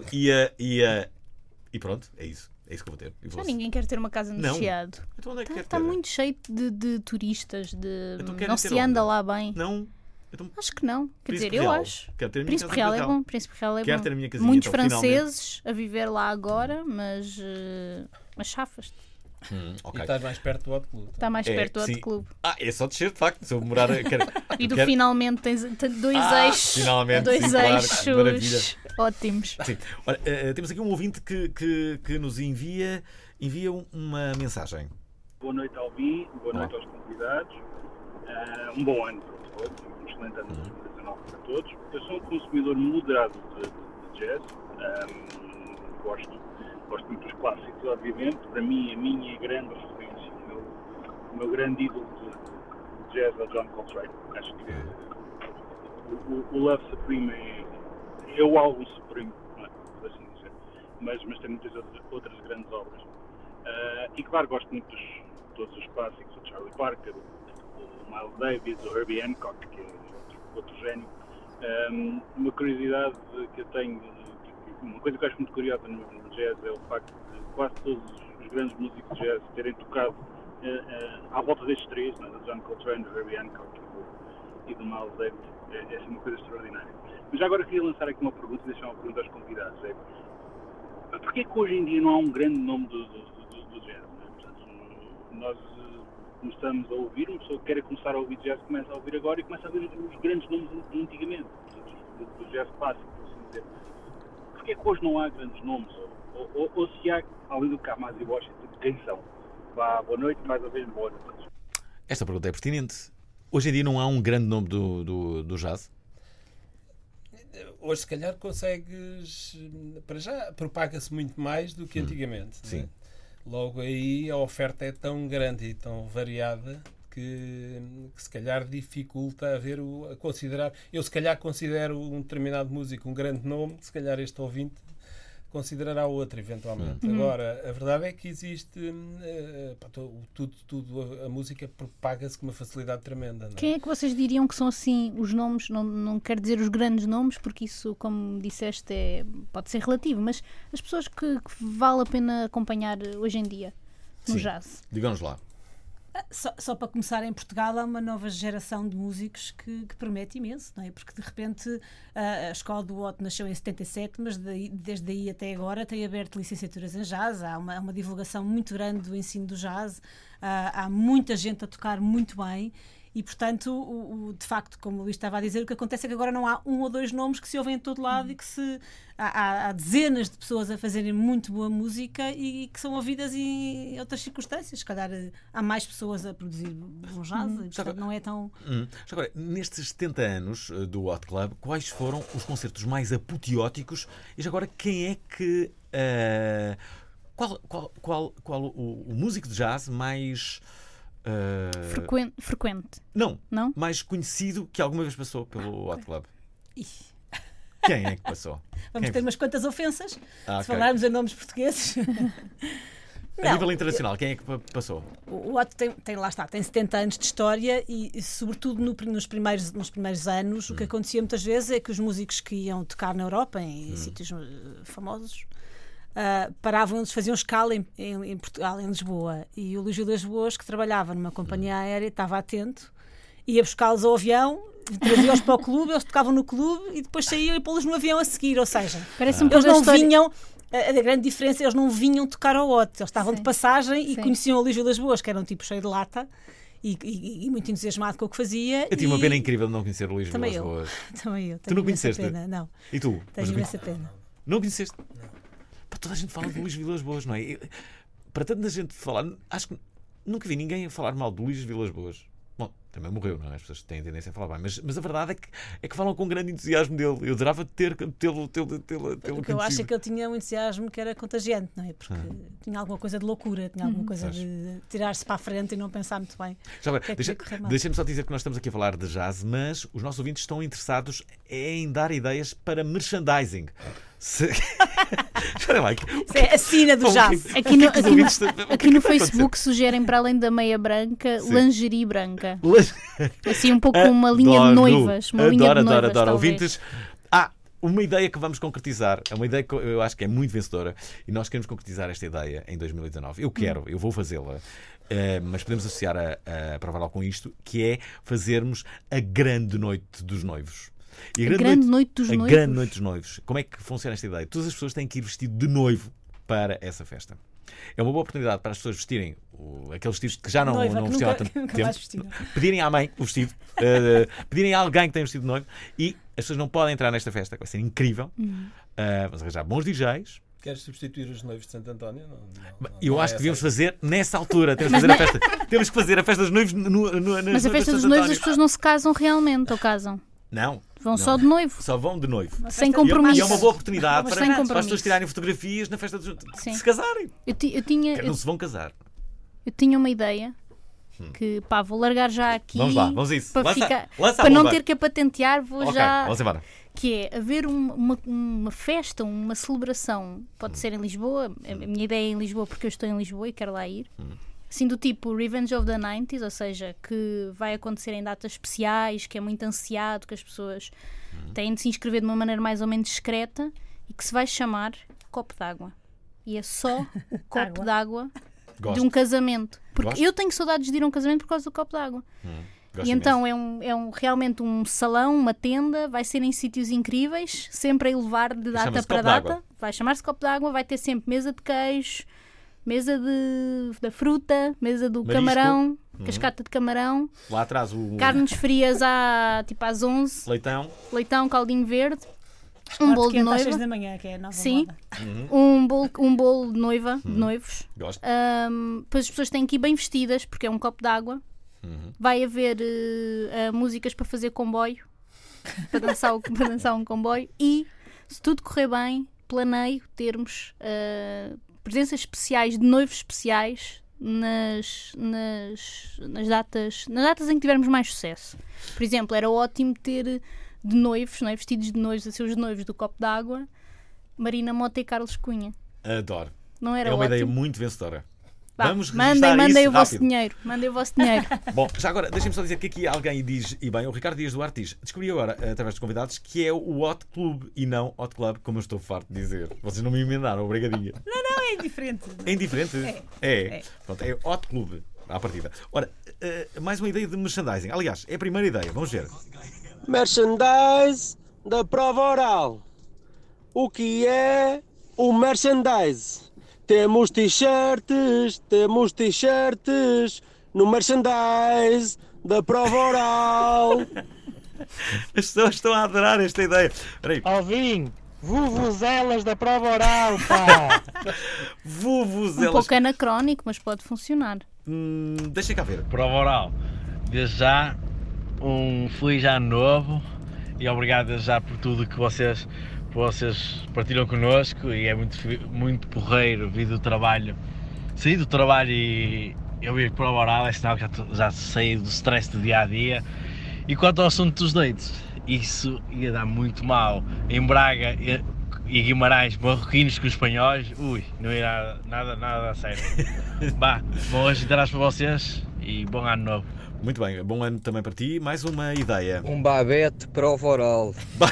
Speaker 4: e pronto, é isso. É isso que eu vou ter. E vou-
Speaker 5: Já ninguém quer ter uma casa no
Speaker 4: Não.
Speaker 5: Chiado.
Speaker 4: Então onde é que quer
Speaker 5: Está
Speaker 4: ter?
Speaker 5: muito cheio de turistas.
Speaker 4: Então querem
Speaker 5: Não
Speaker 4: ter
Speaker 5: se anda
Speaker 4: onde?
Speaker 5: lá bem.
Speaker 4: Não. Então,
Speaker 5: Acho que não. Quer
Speaker 4: Príncipe
Speaker 5: dizer, eu
Speaker 4: Real.
Speaker 5: acho.
Speaker 4: Quero ter a minha
Speaker 5: Príncipe
Speaker 4: casa
Speaker 5: Real
Speaker 4: em
Speaker 5: é
Speaker 4: Portugal.
Speaker 5: bom. Príncipe Real é
Speaker 4: Quero
Speaker 5: bom.
Speaker 4: ter a minha casinha,
Speaker 5: Muitos
Speaker 4: então,
Speaker 5: franceses a viver lá agora, mas chafas-te.
Speaker 4: ok.
Speaker 6: E estás mais perto do Hot Club.
Speaker 5: Está mais
Speaker 4: É,
Speaker 5: perto do outro
Speaker 4: sim.
Speaker 5: clube.
Speaker 4: É só descer, de facto. Se eu morar.
Speaker 5: E do
Speaker 4: quero-
Speaker 5: finalmente tens dois eixos.
Speaker 4: finalmente,
Speaker 5: dois
Speaker 4: sim, claro,
Speaker 5: eixos
Speaker 4: maravilha.
Speaker 5: ótimos.
Speaker 4: Sim. Ora, temos aqui um ouvinte que nos envia uma mensagem.
Speaker 10: Boa noite ao Bi, boa noite aos convidados. Um bom ano para todos, um excelente ano de 2019 para todos. Eu sou um consumidor moderado de jazz. Gosto muito dos clássicos, obviamente. Para mim, a minha grande referência, o meu grande ídolo de jazz é o John Coltrane. Acho que o Love Supreme é o álbum supremo, não é? Por assim dizer. Mas tem muitas outras grandes obras. E claro, gosto muito de todos os clássicos, o Charlie Parker, o Miles Davis, o Herbie Hancock, que é outro gênio. Uma curiosidade que eu tenho, uma coisa que eu acho muito curiosa no jazz é o facto de quase todos os grandes músicos de jazz terem tocado à volta destes três, né, do John Coltrane, do Herbie Hancock e do Miles Davis. É uma coisa extraordinária. Mas já agora queria lançar aqui uma pergunta e deixar uma pergunta aos convidados. Porquê que hoje em dia não há um grande nome do jazz? Né? Portanto, nós começamos a ouvir, uma pessoa que quer começar a ouvir jazz começa a ouvir agora e começa a ver os grandes nomes de antigamente, portanto, do jazz clássico, por assim dizer. Porquê que hoje não há grandes nomes? Ou se há, além do Kamaz e Washington, quem são? Boa noite, mais uma vez, boa noite a todos.
Speaker 4: Esta pergunta é pertinente. Hoje em dia não há um grande nome do jazz?
Speaker 6: Hoje, se calhar, consegues. Para já, propaga-se muito mais do que antigamente.
Speaker 4: Sim.
Speaker 6: Né? Logo aí, a oferta é tão grande e tão variada que se calhar dificulta a considerar. Eu, se calhar, considero um determinado músico um grande nome, se calhar este ouvinte considerará outro, eventualmente. Agora, a verdade é que existe a música propaga-se com uma facilidade tremenda. Não é?
Speaker 5: Quem é que vocês diriam que são assim os nomes? Não quero dizer os grandes nomes, porque isso, como disseste, pode ser relativo, mas as pessoas que vale a pena acompanhar hoje em dia no
Speaker 4: Sim.
Speaker 5: jazz.
Speaker 4: Digam-nos lá.
Speaker 7: Só para começar, em Portugal há uma nova geração de músicos que promete imenso, não é? Porque de repente a escola do Otto nasceu em 77, mas desde aí até agora tem aberto licenciaturas em jazz, há uma divulgação muito grande do ensino do jazz, há muita gente a tocar muito bem. E, portanto, de facto, como o Luís estava a dizer, o que acontece é que agora não há um ou dois nomes que se ouvem em todo lado e que há dezenas de pessoas a fazerem muito boa música e que são ouvidas em outras circunstâncias. Se calhar há mais pessoas a produzir bom jazz e, portanto, não é tão...
Speaker 4: Agora, nestes 70 anos do Hot Club, quais foram os concertos mais apoteóticos? E já agora, quem é que... qual o músico de jazz mais...
Speaker 5: Frequente.
Speaker 4: Não,
Speaker 5: Não?
Speaker 4: mais conhecido que alguma vez passou pelo Hot Club.
Speaker 7: Ih,
Speaker 4: Quem é que passou?
Speaker 7: vamos
Speaker 4: Quem
Speaker 7: ter umas quantas ofensas
Speaker 4: Ah,
Speaker 7: se
Speaker 4: ok.
Speaker 7: falarmos em nomes portugueses.
Speaker 4: A
Speaker 7: Não,
Speaker 4: nível internacional, quem é que passou?
Speaker 7: O Otto tem 70 anos de história e sobretudo nos primeiros anos, o que acontecia muitas vezes é que os músicos que iam tocar na Europa, em sítios famosos, paravam, faziam escala em Portugal, em Lisboa, e o Luís Vilas Boas, que trabalhava numa companhia aérea, estava atento, ia buscá-los ao avião, trazia-os para o clube, eles tocavam no clube e depois saíam e pô-los no avião a seguir, ou seja, eles não vinham. A grande diferença, eles não vinham tocar ao Otto, eles estavam de passagem e conheciam o Luís Vilas Boas, que era um tipo cheio de lata e muito entusiasmado com o que fazia.
Speaker 4: Eu tive uma pena incrível de não conhecer o Luís Vilas Boas.
Speaker 7: Também eu.
Speaker 4: Tu não conheceste?
Speaker 7: Pena, não.
Speaker 4: E tu?
Speaker 7: Tenho imensa pena.
Speaker 4: Não conheceste? Não. Pá, toda a gente fala do Luís Vilas Boas, não é? Para tanta gente falar, acho que nunca vi ninguém a falar mal do Luís Vilas Boas. Bom, também morreu, não é? As pessoas têm tendência a falar bem, mas a verdade é que falam com grande entusiasmo dele. Eu adorava tê-lo
Speaker 7: O que eu acho é que ele tinha um entusiasmo que era contagiante, não é? Porque tinha alguma coisa de loucura, tinha alguma coisa de tirar-se para a frente e não pensar muito bem.
Speaker 4: Já agora, deixa-me só dizer que nós estamos aqui a falar de jazz, mas os nossos ouvintes estão interessados em dar ideias para merchandising. Espera lá.
Speaker 7: Isso é a sina do jazz.
Speaker 5: Aqui no Facebook sugerem, para além da meia branca, lingerie branca. Assim um pouco uma linha de noivas.
Speaker 4: Adoro. Ouvintes, uma ideia que vamos concretizar. É uma ideia que eu acho que é muito vencedora. E nós queremos concretizar esta ideia em 2019. Eu vou fazê-la. Mas podemos associar a Prova Oral com isto, que é fazermos a grande noite dos noivos. E
Speaker 5: a grande noite
Speaker 4: dos noivos. Como é que funciona esta ideia? Todas as pessoas têm que ir vestido de noivo para essa festa. É uma boa oportunidade para as pessoas vestirem aqueles vestidos que já não vestiam há tanto tempo. Pedirem à mãe o vestido, pedirem a alguém que tem vestido de noivo, e as pessoas não podem entrar nesta festa, que vai ser incrível. Vamos arranjar bons DJs.
Speaker 6: Queres substituir os noivos de Santo António?
Speaker 4: Eu acho que devíamos fazer nessa altura. Temos que fazer a festa dos noivos
Speaker 5: Mas a festa dos noivos as pessoas não se casam realmente, ou casam?
Speaker 4: Não.
Speaker 5: Vão só de noivo.
Speaker 4: Só vão de noivo.
Speaker 5: Sem compromisso.
Speaker 4: E é uma boa oportunidade para as pessoas tirarem fotografias na festa de se casarem. Não se vão casar.
Speaker 5: Eu tinha uma ideia que, vou largar já aqui.
Speaker 4: Vamos lá, vamos a isso.
Speaker 5: Para não ter que a patentear, já...
Speaker 4: Vamos embora.
Speaker 5: Que é haver uma festa, uma celebração. Pode ser em Lisboa. A minha ideia é em Lisboa porque eu estou em Lisboa e quero lá ir. Assim, do tipo Revenge of the 90s, ou seja, que vai acontecer em datas especiais, que é muito ansiado, que as pessoas têm de se inscrever de uma maneira mais ou menos discreta e que se vai chamar Copo d'Água. E é só o copo d'água de um casamento. Porque eu tenho saudades de ir a um casamento por causa do copo d'água. E então realmente um salão, uma tenda, vai ser em sítios incríveis, sempre a elevar de data para data. Vai chamar-se Copo d'Água, vai ter sempre mesa de queijo, mesa da fruta, mesa do camarão, cascata de camarão.
Speaker 4: Lá atrás
Speaker 5: carnes frias às 11. Leitão, caldinho verde. Um bolo de noiva.
Speaker 7: Às 6 da manhã, que é a nova
Speaker 5: Sim.
Speaker 7: moda.
Speaker 5: Um bolo de noiva, de noivos.
Speaker 4: Gosto.
Speaker 5: Depois as pessoas têm que ir bem vestidas, porque é um copo d'água. Vai haver músicas para fazer comboio, para dançar um comboio. E, se tudo correr bem, planeio termos presenças especiais de noivos especiais nas datas em que tivermos mais sucesso. Por exemplo, era ótimo ter de noivos, não é? Vestidos de noivos, a ser os noivos do Copo d'Água, Marina Mota e Carlos Cunha.
Speaker 4: Adoro.
Speaker 5: Não era
Speaker 4: ótimo? É uma ideia muito vencedora. Vamos mandem
Speaker 5: o vosso dinheiro. Mandem o vosso dinheiro.
Speaker 4: Bom, já agora, deixem-me só dizer que aqui alguém diz, e bem, o Ricardo Dias Duarte diz, descobri agora, através dos convidados, que é o Hot Club e não Hot Club, como eu estou farto de dizer. Vocês não me emendaram, obrigadinha.
Speaker 7: Não, é indiferente.
Speaker 4: É indiferente? É. Pronto, é Hot Club, à partida. Ora, mais uma ideia de merchandising. Aliás, é a primeira ideia, vamos ver.
Speaker 11: Merchandise da Prova Oral. O que é o merchandise? Temos t-shirts no merchandise da Prova Oral.
Speaker 4: As pessoas estão a adorar esta ideia.
Speaker 2: Alvin, vuvuzelas da Prova Oral, pá.
Speaker 4: Vuvuzelas.
Speaker 5: Um pouco anacrónico, mas pode funcionar.
Speaker 4: Deixa cá ver.
Speaker 12: Prova Oral, desde já, um feliz ano novo e obrigado desde já por tudo que vocês partilham connosco, e é muito porreiro vir do trabalho, sair do trabalho e eu vir para o oral, é sinal que já saí do stress do dia a dia. E quanto ao assunto dos dates, isso ia dar muito mal. Em Braga e Guimarães marroquinos com os espanhóis, não irá nada a sério. Bah, boas entradas para vocês e bom ano novo.
Speaker 4: Muito bem, bom ano também para ti. Mais uma ideia.
Speaker 13: Um babete prova oral.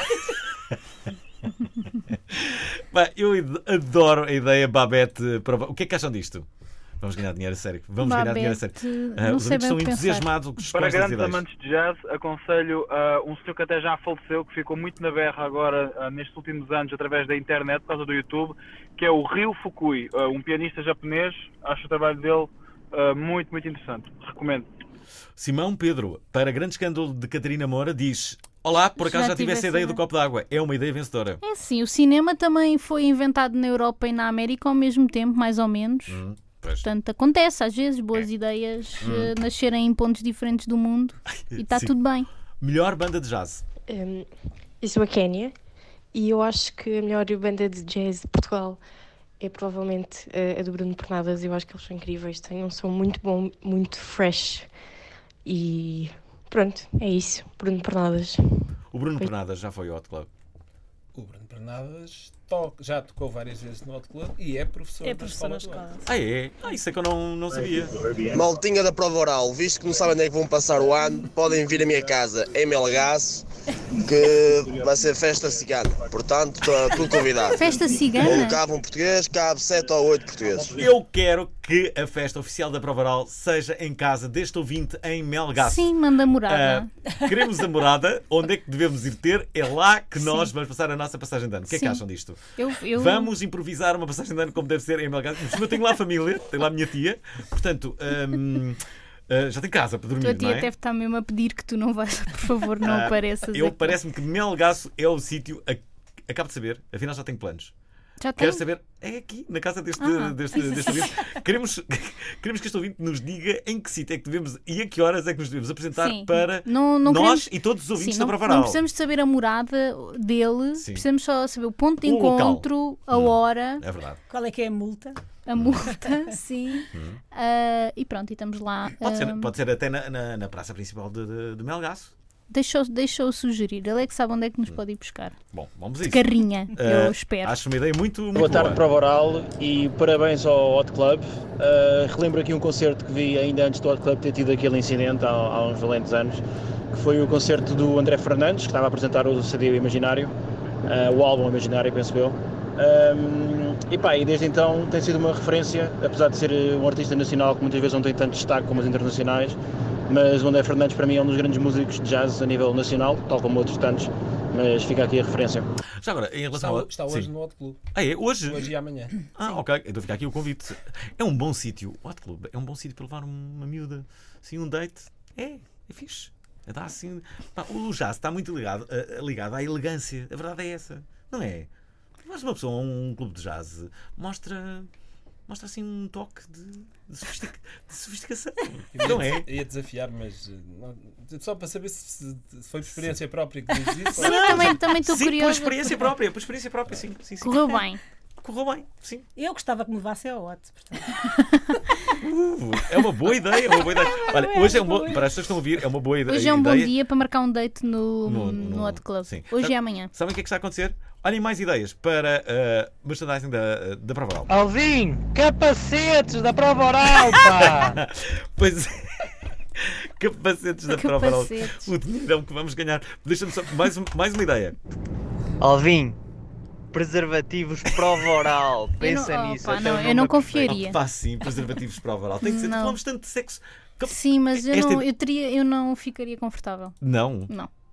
Speaker 4: Bem, eu adoro a ideia Babette prova. O que é que acham disto? Vamos ganhar dinheiro a sério. Vamos ganhar dinheiro a sério. Os amigos são entusiasmados com
Speaker 14: Para
Speaker 4: estas
Speaker 14: grandes
Speaker 4: ideias.
Speaker 14: amantes de jazz, aconselho um senhor que até já faleceu, que ficou muito na berra agora nestes últimos anos através da internet, por causa do YouTube, que é o Ryo Fukui, um pianista japonês. Acho o trabalho dele muito, muito interessante. Recomendo.
Speaker 4: Simão Pedro, para grande escândalo de Catarina Moura, diz: olá, por acaso já tive essa ideia do copo d'água. É uma ideia vencedora.
Speaker 5: É sim, o cinema também foi inventado na Europa e na América ao mesmo tempo, mais ou menos. Portanto, acontece às vezes boas ideias nascerem em pontos diferentes do mundo e está tudo bem.
Speaker 4: Melhor banda de jazz.
Speaker 15: Eu sou a Kénia e eu acho que a melhor banda de jazz de Portugal é provavelmente a do Bruno Pernadas. Eu acho que eles são incríveis, têm um som muito bom, muito fresh e pronto, é isso. Bruno Pernadas.
Speaker 4: O Bruno Pernadas já foi ao Hot Club.
Speaker 6: O Bruno Pernadas já tocou várias vezes no Hot Club e é professor na escola.
Speaker 4: É? Isso é que eu não sabia.
Speaker 11: Maltinha da prova oral, visto que não sabem onde é que vão passar o ano, podem vir à minha casa em Melgaço, que vai ser festa cigana. Portanto, está tudo convidado.
Speaker 5: Festa cigana?
Speaker 11: Onde cabe um português, cabe 7 ou 8 portugueses.
Speaker 4: Eu quero que a festa oficial da prova oral seja em casa deste ouvinte em Melgaço.
Speaker 5: Sim, manda morada.
Speaker 4: Queremos a morada. Onde é que devemos ir ter? É lá que nós vós vamos passar a nossa passagem de ano. O que é que acham disto? Vamos improvisar uma passagem de ano como deve ser em Melgaço. Eu tenho lá a família, tenho lá a minha tia, portanto, já tenho casa para dormir.
Speaker 5: Tua tia
Speaker 4: não é?
Speaker 5: deve estar mesmo a pedir que tu não vais, por favor, não apareças.
Speaker 4: Parece-me que Melgaço é o sítio. Acabo de saber, afinal já tenho planos.
Speaker 5: Já
Speaker 4: Quero saber, é aqui, na casa deste ouvinte. Queremos que este ouvinte nos diga em que sítio é que devemos e a que horas é que nos devemos apresentar para nós e todos os ouvintes da prova oral.
Speaker 5: Não precisamos de saber a morada dele, precisamos só saber o ponto de encontro, a hora.
Speaker 4: É verdade.
Speaker 7: Qual é que é a multa?
Speaker 5: A multa, sim. E pronto, e estamos lá.
Speaker 4: Pode ser até na praça principal de Melgaço.
Speaker 5: Deixa-o sugerir. Ele é que sabe onde é que nos pode ir buscar.
Speaker 4: Bom, vamos a isso.
Speaker 5: Carrinha, eu espero.
Speaker 4: Acho uma ideia muito
Speaker 16: boa tarde,
Speaker 4: boa.
Speaker 16: Prova Oral, e parabéns ao Hot Club. Relembro aqui um concerto que vi ainda antes do Hot Club ter tido aquele incidente há uns valentes anos, que foi o concerto do André Fernandes, que estava a apresentar o CD Imaginário, o álbum Imaginário, penso eu. E desde então tem sido uma referência, apesar de ser um artista nacional que muitas vezes não tem tanto destaque como os internacionais, mas o André Fernandes para mim é um dos grandes músicos de jazz a nível nacional, tal como outros tantos, mas fica aqui a referência.
Speaker 4: Já agora, em relação
Speaker 6: está hoje no Hot Club.
Speaker 4: É hoje?
Speaker 6: Hoje e amanhã.
Speaker 4: Ok, então fica aqui o convite. É um bom sítio, o Hot Club é um bom sítio para levar uma miúda, assim, um date. É fixe. Dá assim, o jazz está muito ligado à elegância, a verdade é essa, não é? Mas uma pessoa a um clube de jazz mostra assim um toque de sofisticação. Não é?
Speaker 6: Ia desafiar, mas só para saber se foi por experiência própria que diz isso.
Speaker 5: Sim, também estou curiosa.
Speaker 4: Por experiência própria, sim.
Speaker 5: Correu bem.
Speaker 4: Correu bem, sim.
Speaker 7: Eu gostava que me levasse ao Hot.
Speaker 4: É uma boa ideia. Olha, hoje para as pessoas que estão a ouvir, é uma boa ideia.
Speaker 5: Hoje é um bom dia para marcar um date no Hot Club.
Speaker 4: Sim.
Speaker 5: Hoje e amanhã.
Speaker 4: Sabem o que é que está a acontecer? Olhem mais ideias para merchandising da prova oral.
Speaker 2: Alvin, capacetes da prova oral, pá!
Speaker 4: Pois é. Capacetes da prova oral. O dinheirão que vamos ganhar. Deixa-me só mais uma ideia.
Speaker 17: Alvin, preservativos prova oral. Pensa nisso.
Speaker 5: Eu não confiaria.
Speaker 4: Sim, preservativos prova oral. Tem que ser. Falamos tanto de sexo.
Speaker 5: Sim, mas eu não ficaria confortável.
Speaker 4: Não.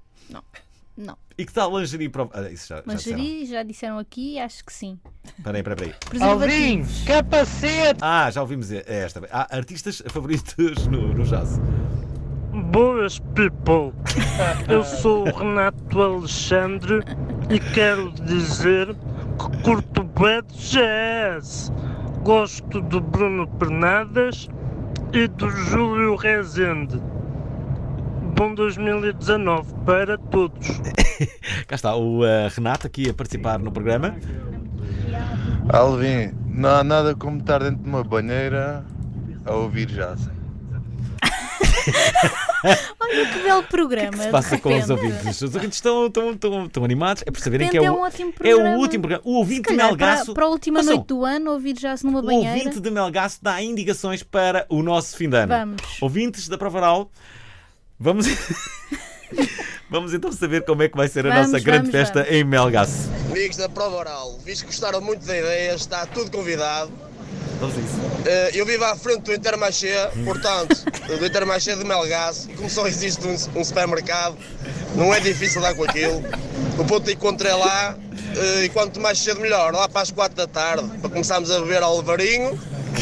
Speaker 4: E que tal lingerie prova? Isso
Speaker 5: lingerie já disseram aqui, acho que sim.
Speaker 4: Espera aí.
Speaker 2: Alvin, capacete!
Speaker 4: Já ouvimos esta. Há artistas favoritos no jazz.
Speaker 18: Boas people, eu sou o Renato Alexandre e quero dizer que curto bué de jazz. Gosto do Bruno Pernadas e do Júlio Rezende. Bom 2019 para todos.
Speaker 4: Cá está o Renato aqui a participar no programa.
Speaker 19: Alvin, não há nada como estar dentro de uma banheira a ouvir jazz.
Speaker 5: Olha que belo programa.
Speaker 4: O que é que se passa
Speaker 5: de
Speaker 4: com os
Speaker 5: repente.
Speaker 4: ouvintes? Os ouvintes estão animados. É por saberem que
Speaker 5: repente
Speaker 4: é
Speaker 5: é um ótimo
Speaker 4: é
Speaker 5: programa.
Speaker 4: o último programa. O ouvinte de
Speaker 5: Se calhar,
Speaker 4: Melgaço.
Speaker 5: para a última
Speaker 4: Ouçam,
Speaker 5: noite do ano, ouvir já se numa
Speaker 4: o
Speaker 5: banheira.
Speaker 4: ouvinte de Melgaço dá indicações para o nosso fim de ano.
Speaker 5: Vamos.
Speaker 4: Ouvintes da Prova Oral, vamos. Vamos então saber como é que vai ser a
Speaker 5: Vamos,
Speaker 4: nossa grande
Speaker 5: vamos,
Speaker 4: festa
Speaker 5: vamos.
Speaker 4: em Melgaço.
Speaker 11: Amigos da Prova Oral, visto que gostaram muito da ideia, está tudo convidado.
Speaker 4: Vamos a isso.
Speaker 11: Eu vivo à frente do Intermarché, portanto, do Intermarché de Melgaço, e como só existe um supermercado, não é difícil dar com aquilo. O ponto de encontro é lá, e quanto mais cedo melhor, lá para as 4 da tarde, para começarmos a beber alvarinho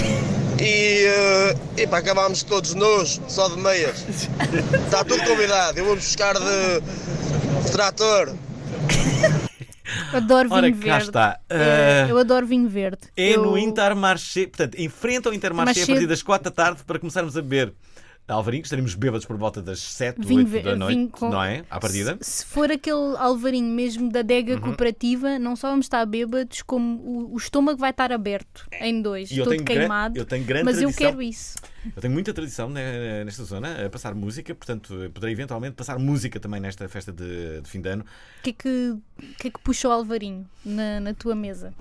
Speaker 11: e para acabarmos todos nus, só de meias. Está tudo convidado, eu vou buscar de trator.
Speaker 5: Adoro vinho
Speaker 4: Ora,
Speaker 5: verde.
Speaker 4: cá está.
Speaker 5: Eu adoro vinho verde.
Speaker 4: É
Speaker 5: Eu-
Speaker 4: no Intermarché, portanto, em frente ao Intermarché
Speaker 5: Mais
Speaker 4: a partir
Speaker 5: cedo.
Speaker 4: das 4 da tarde para começarmos a beber alvarinho. Estaremos bêbados por volta das 7,
Speaker 5: Vinho
Speaker 4: 8 da
Speaker 5: ve-
Speaker 4: noite,
Speaker 5: vinho com-
Speaker 4: não é? À partida.
Speaker 5: Se for aquele alvarinho mesmo da adega
Speaker 4: Uhum.
Speaker 5: cooperativa, não só vamos estar bêbados, como o estômago vai estar aberto em dois,
Speaker 4: E eu
Speaker 5: todo
Speaker 4: tenho
Speaker 5: queimado.
Speaker 4: eu tenho grande
Speaker 5: mas
Speaker 4: tradição.
Speaker 5: eu quero isso.
Speaker 4: Eu tenho muita tradição nesta zona a passar música, portanto, poderei eventualmente passar música também nesta festa de fim de ano.
Speaker 5: O que é que puxa o alvarinho na tua mesa?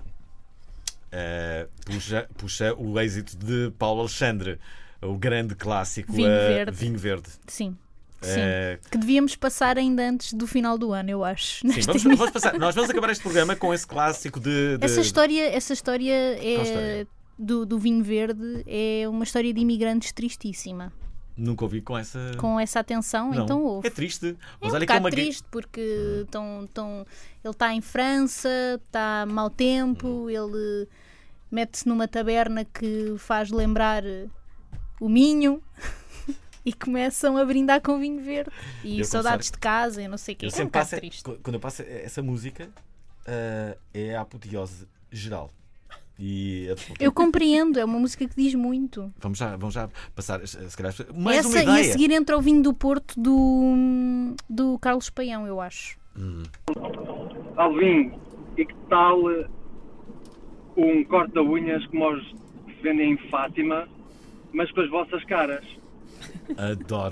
Speaker 4: Puxa o êxito de Paulo Alexandre, o grande clássico
Speaker 5: Vinho verde.
Speaker 4: Vinho Verde.
Speaker 5: Sim. Sim.
Speaker 4: Eh,
Speaker 5: Que devíamos passar ainda antes do final do ano, eu acho.
Speaker 4: Sim,
Speaker 5: Nesta
Speaker 4: vamos passar. Nós vamos acabar este programa com esse clássico de.
Speaker 5: Essa história
Speaker 4: Qual história?
Speaker 5: é do vinho verde é uma história de imigrantes tristíssima.
Speaker 4: Nunca ouvi com essa.
Speaker 5: Com essa atenção,
Speaker 4: Não,
Speaker 5: então houve.
Speaker 4: é triste.
Speaker 5: É
Speaker 4: Mas
Speaker 5: um
Speaker 4: olha que é
Speaker 5: bocado
Speaker 4: uma.
Speaker 5: triste porque ele está em França, está mau tempo, ele mete-se numa taberna que faz lembrar o Minho e começam a brindar com vinho verde e
Speaker 4: Eu
Speaker 5: saudades
Speaker 4: confesso-
Speaker 5: de casa e não sei o quê.
Speaker 4: Eu
Speaker 5: É um
Speaker 4: sempre
Speaker 5: bocado
Speaker 4: passo,
Speaker 5: triste.
Speaker 4: quando eu passo essa música, é a apoteose geral. E
Speaker 5: Eu compreendo, é uma música que diz muito.
Speaker 4: vamos já passar, se calhar, mais uma
Speaker 5: Essa
Speaker 4: ideia.
Speaker 5: e a seguir entra o vinho do Porto do Carlos Paião, eu acho.
Speaker 19: Alvin, e que tal um corta-unhas como os que vendem em Fátima, mas com as vossas caras?
Speaker 4: Adoro.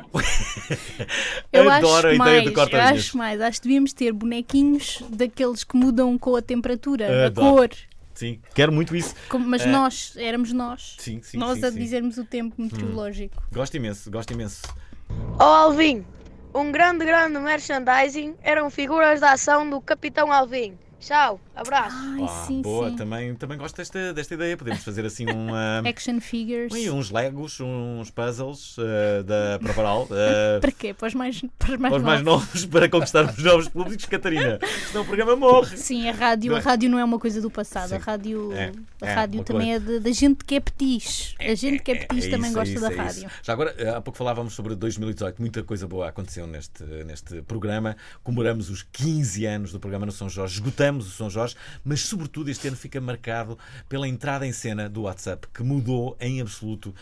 Speaker 5: Eu
Speaker 4: Adoro a
Speaker 5: acho
Speaker 4: ideia do
Speaker 5: mais,
Speaker 4: corta-unhas.
Speaker 5: acho que devíamos ter bonequinhos daqueles que mudam com a temperatura,
Speaker 4: Adoro.
Speaker 5: a cor.
Speaker 4: Sim, quero muito isso.
Speaker 5: Mas nós, éramos nós.
Speaker 4: Sim, sim,
Speaker 5: nós
Speaker 4: sim,
Speaker 5: a
Speaker 4: sim.
Speaker 5: dizermos o tempo meteorológico.
Speaker 4: Gosto imenso, gosto imenso.
Speaker 20: Oh Alvin, um grande merchandising eram figuras da ação do Capitão Alvin. Tchau, abraço.
Speaker 4: Boa, Também gosto desta ideia. Podemos fazer assim
Speaker 5: Action figures.
Speaker 4: uns Legos, uns puzzles da Prova Oral.
Speaker 5: Para quê? Para os mais
Speaker 4: Para os mais novos, para conquistarmos novos públicos, Catarina. Senão o programa morre.
Speaker 5: Sim, a rádio não é uma coisa do passado.
Speaker 4: Sim.
Speaker 5: A rádio
Speaker 4: uma
Speaker 5: também
Speaker 4: coisa.
Speaker 5: é da gente que é petis. A gente que é petis também
Speaker 4: isso,
Speaker 5: gosta
Speaker 4: isso,
Speaker 5: da
Speaker 4: é
Speaker 5: rádio.
Speaker 4: isso. Já agora, há pouco falávamos sobre 2018. Muita coisa boa aconteceu neste programa. Comemoramos os 15 anos do programa no São Jorge. Esgotamos o São Jorge, mas sobretudo este ano fica marcado pela entrada em cena do WhatsApp, que mudou em absoluto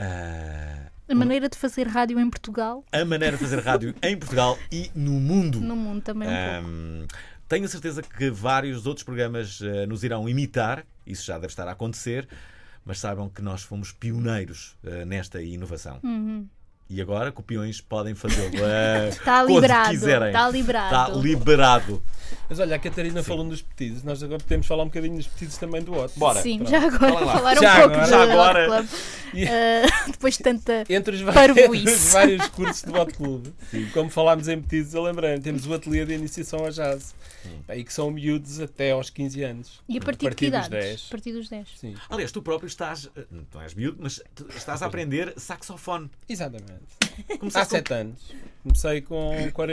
Speaker 5: A maneira de fazer rádio em Portugal.
Speaker 4: a maneira de fazer rádio em Portugal e no mundo.
Speaker 5: No mundo também pouco.
Speaker 4: Tenho a certeza que vários outros programas nos irão imitar. Isso já deve estar a acontecer. Mas saibam que nós fomos pioneiros nesta inovação.
Speaker 5: Uhum.
Speaker 4: E agora, copiões podem fazê-lo
Speaker 5: Está
Speaker 4: quando
Speaker 5: liberado,
Speaker 4: quiserem.
Speaker 5: está liberado.
Speaker 4: Está liberado.
Speaker 6: Mas olha, a Catarina falou nos pedidos. Nós agora podemos falar um bocadinho dos pedidos também do Hot.
Speaker 4: Bora.
Speaker 5: Sim,
Speaker 6: Pronto.
Speaker 5: já agora
Speaker 6: Fala lá.
Speaker 5: falar um
Speaker 6: Já
Speaker 5: pouco
Speaker 6: agora.
Speaker 5: do
Speaker 6: Já
Speaker 5: Hot
Speaker 6: agora.
Speaker 5: Club. Depois de tanta
Speaker 6: Entre os
Speaker 5: parvoíce.
Speaker 6: vários cursos de Hot Club. Como falámos em pedidos, eu lembrei, temos o ateliê de iniciação ao jazz. E que são miúdos até aos 15 anos.
Speaker 5: E a partir de que
Speaker 6: dos
Speaker 5: idades?
Speaker 6: 10.
Speaker 5: A partir dos 10.
Speaker 6: Sim.
Speaker 4: Aliás, tu próprio estás, não és miúdo, mas estás a aprender saxofone.
Speaker 6: Exatamente. Há
Speaker 4: Começaste
Speaker 6: 7 anos. Comecei com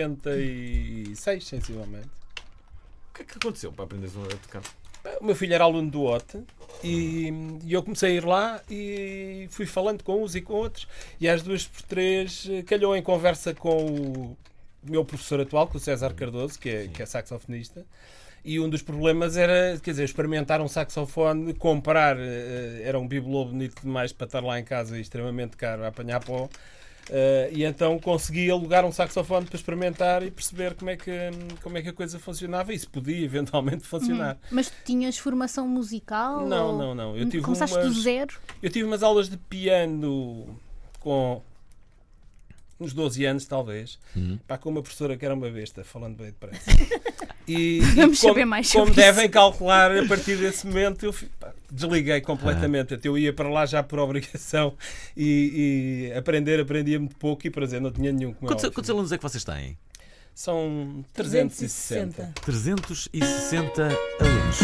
Speaker 6: 46, sensivelmente.
Speaker 4: O que é que aconteceu para aprenderes a tocar?
Speaker 6: O meu filho era aluno do OT e eu comecei a ir lá e fui falando com uns e com outros. E às 2 por 3 calhou em conversa com o meu professor atual, com o César Cardoso, que é saxofonista. E um dos problemas era, quer dizer, experimentar um saxofone, comprar, era um bibelô bonito demais para estar lá em casa e extremamente caro a apanhar pó. E então consegui alugar um saxofone para experimentar e perceber como é que a coisa funcionava e se podia eventualmente funcionar.
Speaker 5: Mas tu tinhas formação musical?
Speaker 6: Não. Eu tive
Speaker 5: Começaste do zero?
Speaker 6: Eu tive umas aulas de piano com uns 12 anos talvez, pá, com uma professora que era uma besta, falando bem depressa.
Speaker 5: Vamos saber mais sobre
Speaker 6: como
Speaker 5: isso.
Speaker 6: devem calcular, a partir desse momento eu desliguei completamente. Eu ia para lá já por obrigação e aprendia muito pouco e prazer, não tinha nenhum.
Speaker 4: Quantos alunos é que vocês têm?
Speaker 6: São 360.
Speaker 4: 360 alunos.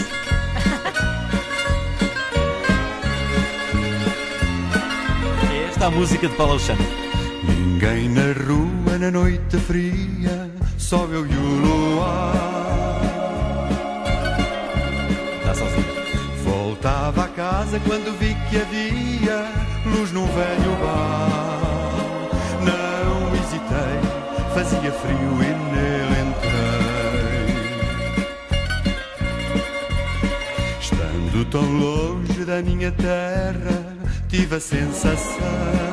Speaker 4: É esta a música de Paulo Alexandre.
Speaker 21: Ninguém na rua na noite fria, só eu e o luar.
Speaker 4: Está sozinho.
Speaker 21: Voltava a casa quando vi que havia luz num velho bar. Não hesitei, fazia frio e nele entrei. Estando tão longe da minha terra, tive a sensação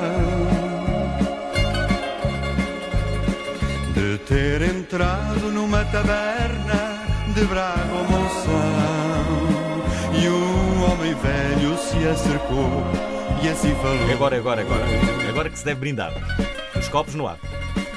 Speaker 21: de ter entrado numa taberna de Braga ou Monção. E um homem velho se acercou e assim falou.
Speaker 4: Agora que se deve brindar. Os copos no ar.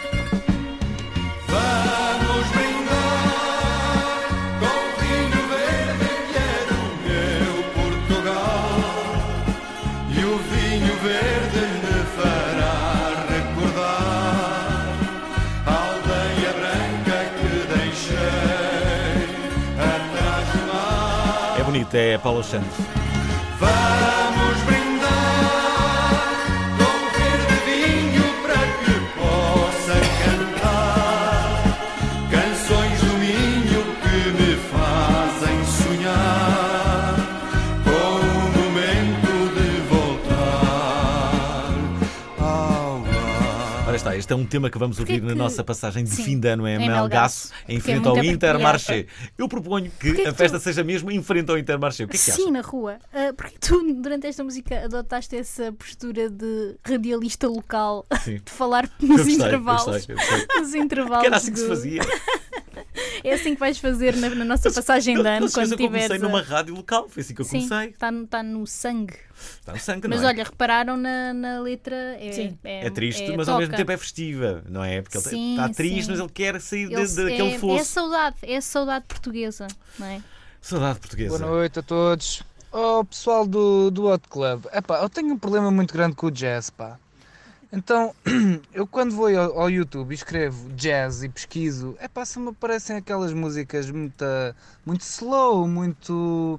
Speaker 21: Vamos brindar com vinho verde que é do meu Portugal. E o vinho verde me fará recordar a aldeia branca que deixei atrás do mar.
Speaker 4: É bonito, é Paulo Alexandre.
Speaker 21: Vamos brindar com verde vinho para que possa cantar canções do Minho que me fazem sonhar com o momento de voltar ao lar.
Speaker 4: Ora está, este é um tema que vamos ouvir na nossa passagem de
Speaker 5: Sim,
Speaker 4: fim de ano em
Speaker 5: em
Speaker 4: Melgaço, em
Speaker 5: porque é
Speaker 4: frente ao
Speaker 5: muito
Speaker 4: Intermarché. Eu proponho que a festa seja mesmo em frente ao Intermarché. O que é que achas?
Speaker 5: Sim, na rua. Porque tu, durante esta música, adotaste essa postura de radialista local,
Speaker 4: Sim.
Speaker 5: de falar
Speaker 4: Eu
Speaker 5: nos
Speaker 4: gostei,
Speaker 5: intervalos.
Speaker 4: eu gostei.
Speaker 5: Nos intervalos.
Speaker 4: Porque era assim que se fazia.
Speaker 5: É assim que vais fazer na nossa passagem de ano, quando
Speaker 4: Eu
Speaker 5: tiveres.
Speaker 4: comecei numa rádio local, foi assim que eu
Speaker 5: Sim,
Speaker 4: comecei.
Speaker 5: está no sangue.
Speaker 4: Está no sangue,
Speaker 5: Mas
Speaker 4: não é?
Speaker 5: olha, repararam na letra.
Speaker 7: Sim.
Speaker 4: É triste, mas ao mesmo tempo é festiva, não é? Porque ele
Speaker 5: Sim,
Speaker 4: está triste,
Speaker 5: sim.
Speaker 4: mas ele quer sair
Speaker 5: Ele-
Speaker 4: daquele fosso.
Speaker 5: É a saudade portuguesa, não é?
Speaker 4: Saudade portuguesa.
Speaker 22: Boa noite a todos. Oh, pessoal do Hot Club. Epá, eu tenho um problema muito grande com o jazz, pá. Então, eu quando vou ao YouTube e escrevo jazz e pesquiso, epá, só me aparecem aquelas músicas muito slow, muito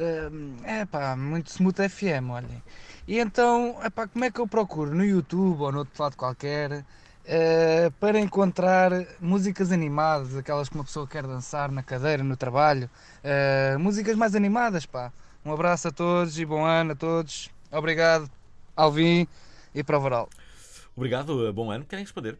Speaker 22: smooth FM, olhem. E então, epá, como é que eu procuro no YouTube ou no outro lado qualquer para encontrar músicas animadas, aquelas que uma pessoa quer dançar na cadeira, no trabalho, músicas mais animadas, pá. Um abraço a todos e bom ano a todos. Obrigado, Alvin e para o Varal.
Speaker 4: Obrigado, bom ano. Querem responder?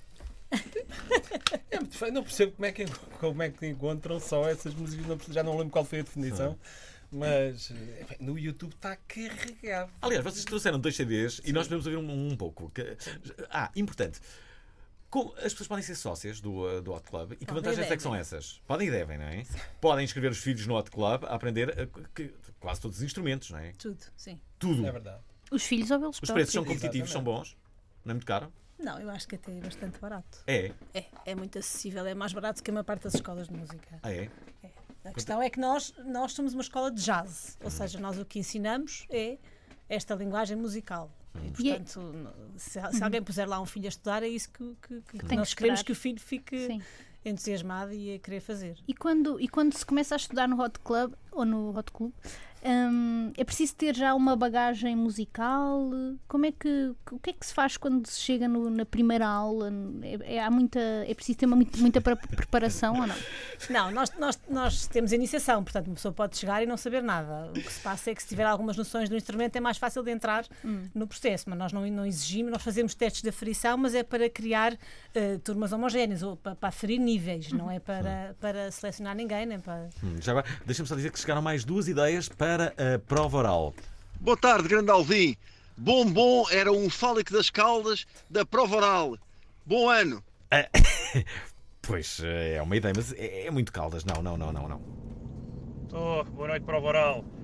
Speaker 6: É muito feio, não percebo como é que encontram só essas músicas, já não lembro qual foi a definição, mas no YouTube está carregado.
Speaker 4: Aliás, vocês trouxeram 2 CDs e nós podemos ouvir um pouco. Importante. As pessoas podem ser sócias do Hot Club. E que vantagens é que são essas? Podem e devem, não é? Podem inscrever os filhos no Hot Club a aprender quase todos os instrumentos, não é?
Speaker 7: Tudo, sim.
Speaker 4: Tudo.
Speaker 6: É verdade.
Speaker 5: Os filhos ou eles
Speaker 4: Os preços são competitivos, são bons. Não é muito caro?
Speaker 7: Não, eu acho que até é bastante barato.
Speaker 4: É?
Speaker 7: É muito acessível, é mais barato que a maior parte das escolas de música.
Speaker 4: É?
Speaker 7: A questão é que nós somos uma escola de jazz, ou seja, nós o que ensinamos é esta linguagem musical. E, portanto, se alguém puser lá um filho a estudar, é isso que nós queremos que o filho fique entusiasmado e a querer fazer.
Speaker 5: E quando se começa a estudar no Hot Club, ou no Hot Club, é preciso ter já uma bagagem musical? O que é que se faz quando se chega na primeira aula? É preciso ter muita preparação ou não?
Speaker 7: Não, nós temos iniciação, portanto uma pessoa pode chegar e não saber nada. O que se passa é que se tiver algumas noções do instrumento é mais fácil de entrar no processo, mas nós não exigimos, nós fazemos testes de aferição, mas é para criar turmas homogéneas, ou para aferir níveis, não é para selecionar ninguém, nem para...
Speaker 4: Já agora, deixa-me só dizer que chegaram mais 2 ideias para a prova oral.
Speaker 23: Boa tarde, grande Alvin. Bombom era um fálico das Caldas da prova oral. Bom ano.
Speaker 4: Pois, é uma ideia, mas é muito Caldas. Não.
Speaker 24: Boa noite, prova oral.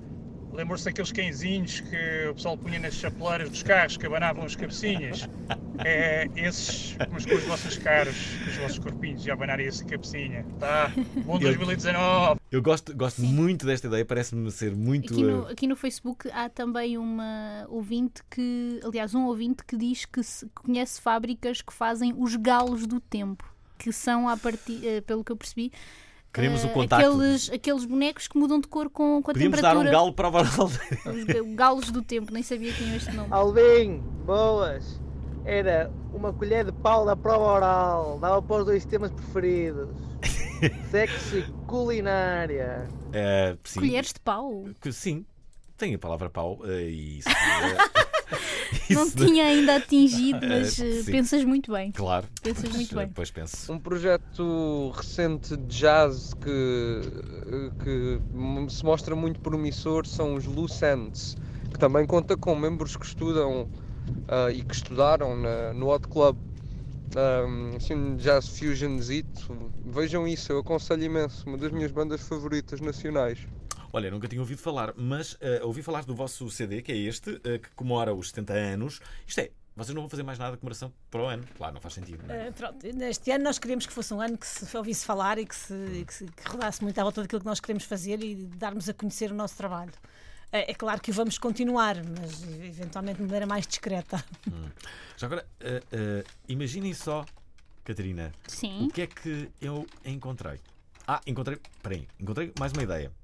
Speaker 1: Lembram-se daqueles cãezinhos que o pessoal punha nas chapeleiras dos carros que abanavam as cabecinhas? Esses, mas com os vossos caros, com os vossos corpinhos, já abanarem essa cabecinha. Tá? Bom 2019!
Speaker 4: Eu gosto muito desta ideia, parece-me ser muito...
Speaker 5: Aqui no Facebook há também um ouvinte que diz que conhece fábricas que fazem os galos do tempo, que são, pelo que eu percebi,
Speaker 4: queremos o contacto.
Speaker 5: Aqueles bonecos que mudam de cor com a
Speaker 4: Podíamos
Speaker 5: temperatura.
Speaker 4: Dar um galo para o Varal.
Speaker 5: Os galos do tempo, nem sabia que tinham este nome.
Speaker 3: Alvin, boas! Era uma colher de pau da prova oral, dava para os 2 temas preferidos. Sexo e culinária.
Speaker 4: Sim.
Speaker 5: Colheres de pau?
Speaker 4: Sim, tem a palavra pau e isso...
Speaker 5: Não tinha ainda atingido, mas pensas muito bem.
Speaker 4: Claro.
Speaker 5: Pensas muito bem.
Speaker 4: Depois penso.
Speaker 22: Um projeto recente de jazz que se mostra muito promissor são os Loose Ends, que também conta com membros que estudam e que estudaram no Hot Club. Assim, jazz fusionzito. Vejam isso, eu aconselho imenso. Uma das minhas bandas favoritas nacionais.
Speaker 4: Olha, nunca tinha ouvido falar, mas ouvi falar do vosso CD, que é este, que comemora os 70 anos. Isto é, vocês não vão fazer mais nada de comemoração para o ano. Claro, não faz sentido. Não é?
Speaker 7: Pronto, neste ano nós queríamos que fosse um ano que se ouvisse falar e que rodasse muito à volta daquilo que nós queremos fazer e darmos a conhecer o nosso trabalho. É claro que o vamos continuar, mas eventualmente de maneira mais discreta.
Speaker 4: Já agora, imaginem só, Catarina,
Speaker 5: Sim.
Speaker 4: O que é que eu encontrei? Encontrei mais uma ideia.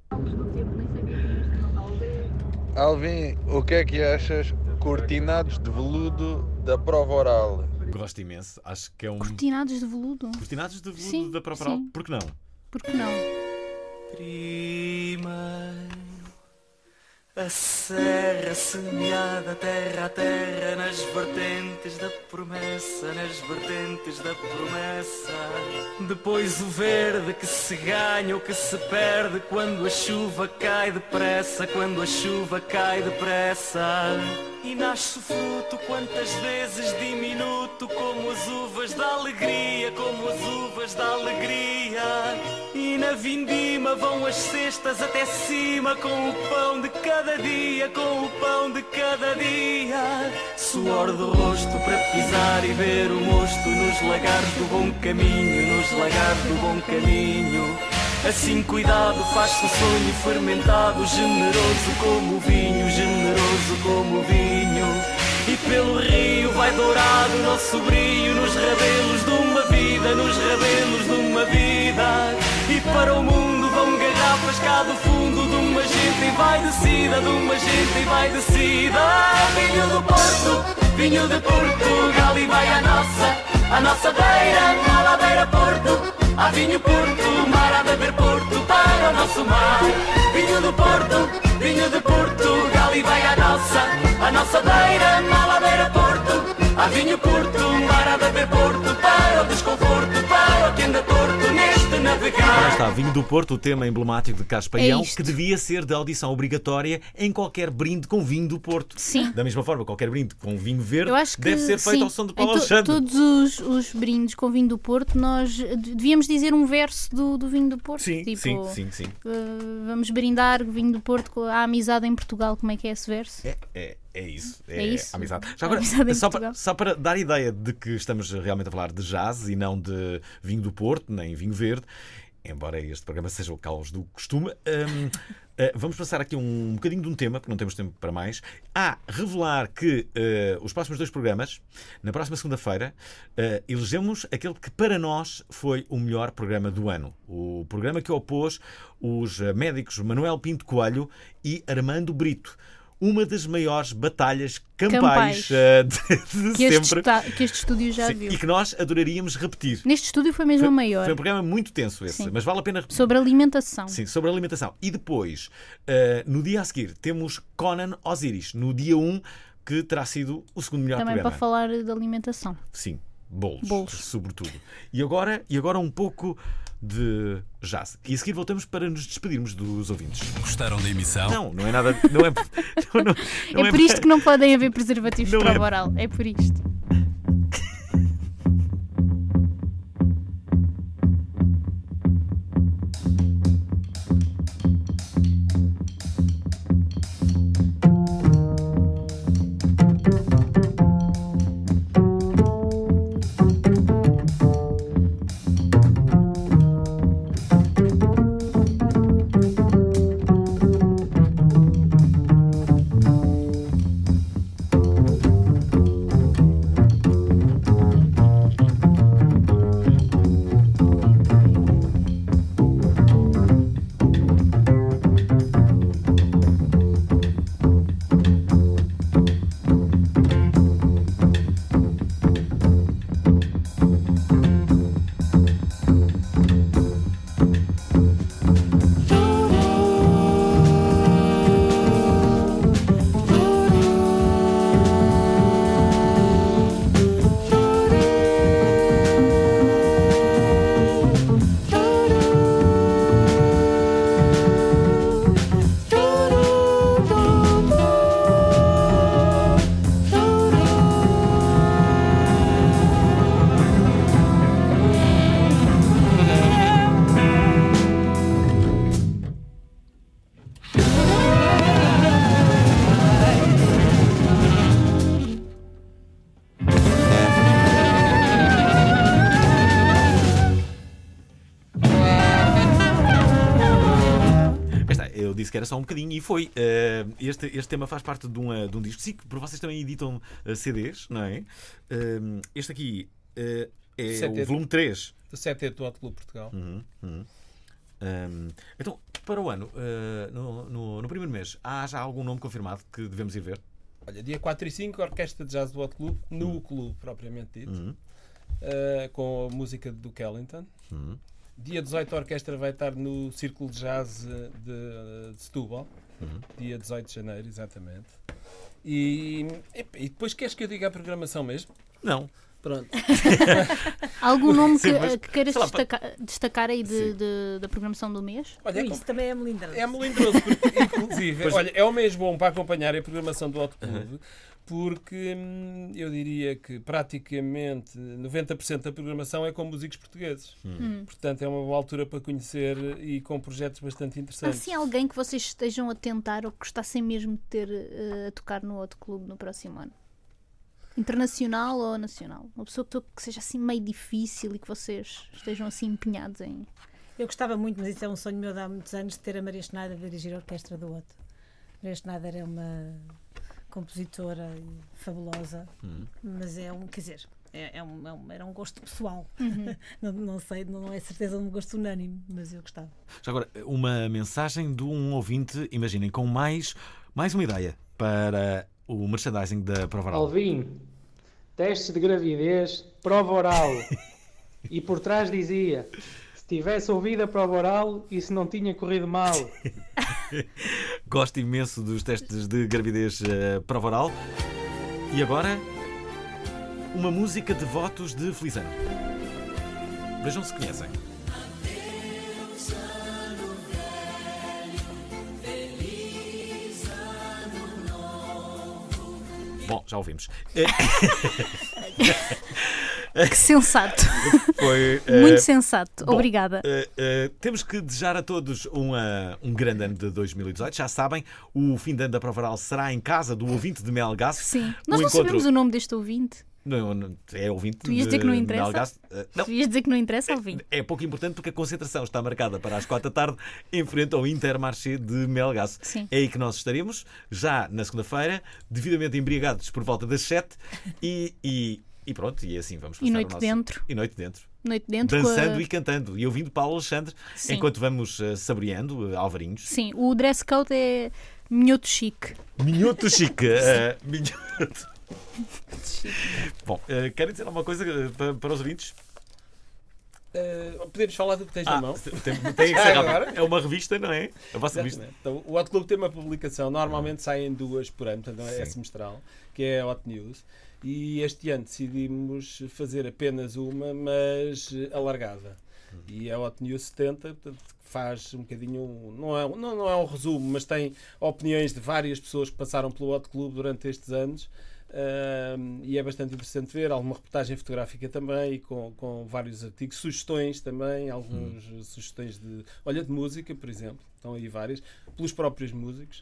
Speaker 22: Alvin, o que é que achas? Cortinados de veludo da prova oral.
Speaker 4: Gosto imenso, acho que é um...
Speaker 5: Cortinados de veludo?
Speaker 4: Cortinados de veludo
Speaker 5: sim,
Speaker 4: da prova oral?
Speaker 5: Sim.
Speaker 4: Por que não?
Speaker 5: Por que não?
Speaker 8: Primeiro, a serra semeada terra a terra nas vertentes da promessa, nas vertentes da promessa. Depois o verde que se ganha ou que se perde quando a chuva cai depressa, quando a chuva cai depressa. E nasce o fruto quantas vezes diminuto, como as uvas da alegria, como as uvas da alegria. E na vindima vão as cestas até cima, com o pão de cada dia, com o pão de cada dia. Suor do rosto para pisar e ver o mosto nos lagares do bom caminho, nos lagares do bom caminho. Assim cuidado faz-se o sonho fermentado, generoso como o vinho, generoso como o vinho. E pelo rio vai dourado o nosso brilho, nos rabelos de uma vida, nos rabelos de uma vida. E para o mundo vão garrafas cá do fundo de uma gente e vai descida, de uma gente e vai descida. Vinho do Porto, vinho de Portugal e vai à nossa beira, na ladeira Porto. Há vinho Porto, mar a beber Porto para o nosso mar. Vinho do Porto, vinho de Portugal e vai à nossa beira, na ladeira Porto. Há vinho Porto, mar a beber Porto para o desconforto, para o que anda torto neste navegar.
Speaker 4: Está, vinho do Porto, o tema emblemático de Carlos Paião, que devia ser de audição obrigatória em qualquer brinde com vinho do Porto.
Speaker 5: Sim.
Speaker 4: Da mesma forma, qualquer brinde com vinho verde
Speaker 5: deve
Speaker 4: ser feito ao som de Paulo Alexandre.
Speaker 5: Todos os brindes com vinho do Porto, nós devíamos dizer um verso do vinho do Porto.
Speaker 4: Sim,
Speaker 5: tipo,
Speaker 4: sim.
Speaker 5: Vamos brindar o vinho do Porto com a amizade em Portugal. Como é que é esse verso?
Speaker 4: É isso.
Speaker 5: É isso.
Speaker 4: Amizade. Já agora, só para dar ideia de que estamos realmente a falar de jazz e não de vinho do Porto, nem vinho verde, embora este programa seja o caos do costume, vamos passar aqui um bocadinho de um tema, porque não temos tempo para mais. Revelar que os próximos 2 programas, na próxima segunda-feira, elegemos aquele que para nós foi o melhor programa do ano. O programa que opôs os médicos Manuel Pinto Coelho e Armando Brito. Uma das maiores batalhas campais de sempre.
Speaker 5: Que este estúdio já viu.
Speaker 4: E que nós adoraríamos repetir.
Speaker 5: Neste estúdio foi mesmo a maior.
Speaker 4: Foi um programa muito tenso esse,
Speaker 5: Sim.
Speaker 4: mas vale a pena repetir.
Speaker 5: Sobre alimentação.
Speaker 4: Sim, sobre alimentação. E depois, no dia a seguir, temos Conan Osiris, no dia 1, que terá sido o segundo melhor
Speaker 5: Também
Speaker 4: programa.
Speaker 5: para falar de alimentação.
Speaker 4: Sim, bolos, sobretudo. E agora um pouco de jazz. E a seguir voltamos para nos despedirmos dos ouvintes.
Speaker 24: Gostaram da emissão?
Speaker 4: Não é nada. Não
Speaker 5: é por isto que não podem haver preservativos para o oral. É por isto.
Speaker 4: disse que era só um bocadinho e foi. Este tema faz parte de um disco. Sim, por vocês também editam CDs, não é? Este aqui é o volume 3
Speaker 6: do CT do Hot Club Portugal.
Speaker 4: Então, para o ano, no primeiro mês, há já algum nome confirmado que devemos ir ver?
Speaker 6: Olha, dia 4 e 5, Orquestra de Jazz do Hot Club, no clube propriamente dito, com a música do Duke Ellington. Dia 18, a orquestra vai estar no Círculo de Jazz de Setúbal. Dia 18 de janeiro, exatamente. E depois queres que eu diga a programação mesmo?
Speaker 4: Não.
Speaker 6: Pronto.
Speaker 5: Algum nome que queiras destacar aí da programação do mês?
Speaker 6: Olha,
Speaker 7: isso também é melindroso.
Speaker 6: É melindroso, porque, inclusive, olha, é o mês bom para acompanhar a programação do Hot Club, porque eu diria que praticamente 90% da programação é com músicos portugueses. Portanto, é uma boa altura para conhecer e com projetos bastante
Speaker 5: Há
Speaker 6: interessantes.
Speaker 5: assim alguém que vocês estejam a tentar ou que gostassem mesmo de ter a tocar no Hot Club no próximo ano? Internacional ou nacional? Uma pessoa que seja assim meio difícil e que vocês estejam assim empenhados em...
Speaker 7: Eu gostava muito, mas isso é um sonho meu de há muitos anos, de ter a Maria Schneider a dirigir a orquestra do Hot. Maria Schneider é uma compositora fabulosa, mas é quer dizer, era um gosto pessoal. Não sei, não é certeza um gosto unânime, mas eu gostava.
Speaker 4: Já agora, uma mensagem de um ouvinte, imaginem, com mais uma ideia para o merchandising da Prova Oral.
Speaker 2: Alvin, testes de gravidez, prova oral. E por trás dizia: se tivesse ouvido a prova oral, isso não tinha corrido mal.
Speaker 4: Gosto imenso dos testes de gravidez prova oral. E agora, uma música de votos de feliz ano. Vejam se conhecem. Bom, já ouvimos.
Speaker 5: Que sensato.
Speaker 4: Foi,
Speaker 5: muito sensato.
Speaker 4: Bom,
Speaker 5: obrigada.
Speaker 4: Temos que desejar a todos um grande ano de 2018. Já sabem, o fim de ano da Prova Oral será em casa do ouvinte de Melgaço.
Speaker 5: Sim. Nós não sabemos o nome deste ouvinte.
Speaker 4: Não, é ouvinte.
Speaker 5: Tu ias dizer que não interessa?
Speaker 4: Melgaço. Não.
Speaker 5: Tu ias dizer que não interessa, ouvinte?
Speaker 4: É pouco importante porque a concentração está marcada para as 4 da tarde em frente ao Intermarché de Melgaço.
Speaker 5: Sim.
Speaker 4: É aí que nós estaremos, já na segunda-feira, devidamente embriagados por volta das 7 e pronto, e assim vamos passar
Speaker 5: noite
Speaker 4: o nosso...
Speaker 5: dentro.
Speaker 4: E noite dentro.
Speaker 5: Noite dentro.
Speaker 4: Dançando e cantando. E ouvindo Paulo Alexandre,
Speaker 5: Sim.
Speaker 4: enquanto vamos saboreando alvarinhos.
Speaker 5: Sim, o dress code é minhoto chique.
Speaker 4: Minhoto chique. Minhoto. Bom, querem dizer alguma coisa para os ouvintes?
Speaker 6: Podemos falar do que tens na mão?
Speaker 4: Tem que ser rápido. É uma revista, não é? A vossa revista.
Speaker 6: Então, o Hot Club tem uma publicação, normalmente saem 2 por ano, portanto é semestral, que é a Hot News. E este ano decidimos fazer apenas uma, mas alargada. E a Hot News 70, portanto, faz um bocadinho, não é um resumo, mas tem opiniões de várias pessoas que passaram pelo Hot Club durante estes anos. E é bastante interessante ver alguma reportagem fotográfica também e com vários artigos, sugestões também, algumas sugestões de música, por exemplo, estão aí várias, pelos próprios músicos.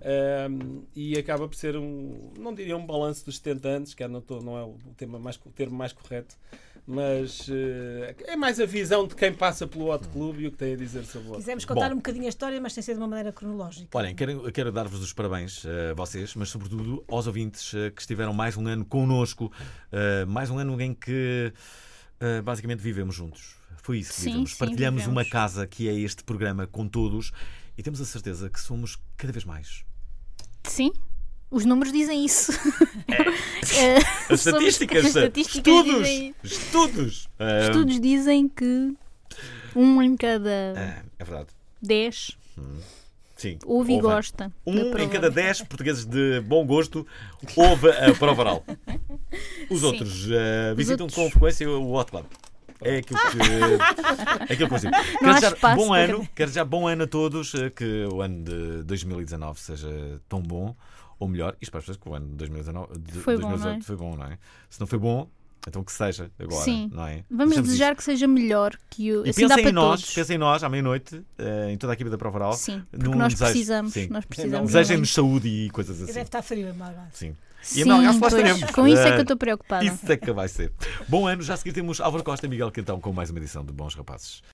Speaker 6: E acaba por ser não diria um balanço dos 70 anos, que não é o termo mais correto, mas é mais a visão de quem passa pelo Hot Club e o que tem a dizer sobre o Hot.
Speaker 7: Quisemos contar um bocadinho a história, mas sem ser de uma maneira cronológica.
Speaker 4: Olhem, quero dar-vos os parabéns a vocês, mas sobretudo aos ouvintes que estiveram mais um ano connosco, mais um ano em que basicamente vivemos juntos. Foi isso que vivemos. Partilhamos uma casa que é este programa com todos e temos a certeza que somos cada vez mais.
Speaker 5: Sim. Os números dizem isso.
Speaker 4: As estatísticas. Estudos.
Speaker 5: Estudos dizem que 1 em cada 10 ouve e gosta.
Speaker 4: 1 em cada 10 portugueses de bom gosto ouve a Prova Oral. Os outros visitam com frequência o Hot Club. É aquilo que eu consigo. Quero desejar bom ano a todos, que o ano de 2019 seja tão bom ou melhor. Isto para as pessoas que o ano de 2019
Speaker 5: foi
Speaker 4: 2018 foi bom, não é? Se não foi bom, então que seja agora.
Speaker 5: Sim.
Speaker 4: Não é?
Speaker 5: Vamos desejar que seja melhor, que o assim
Speaker 4: pensem em nós à meia-noite, em toda a equipe da Prova Oral.
Speaker 5: Sim, porque nós precisamos.
Speaker 4: Desejem-nos saúde e coisas assim.
Speaker 7: Deve estar frio, Melgaço.
Speaker 4: Sim.
Speaker 5: E a Melgaço lá estaremos. Com isso é que eu estou preocupada.
Speaker 4: Isso é que vai ser. Bom ano, já a seguir temos Álvaro Costa e Miguel Quintão com mais uma edição de Bons Rapazes.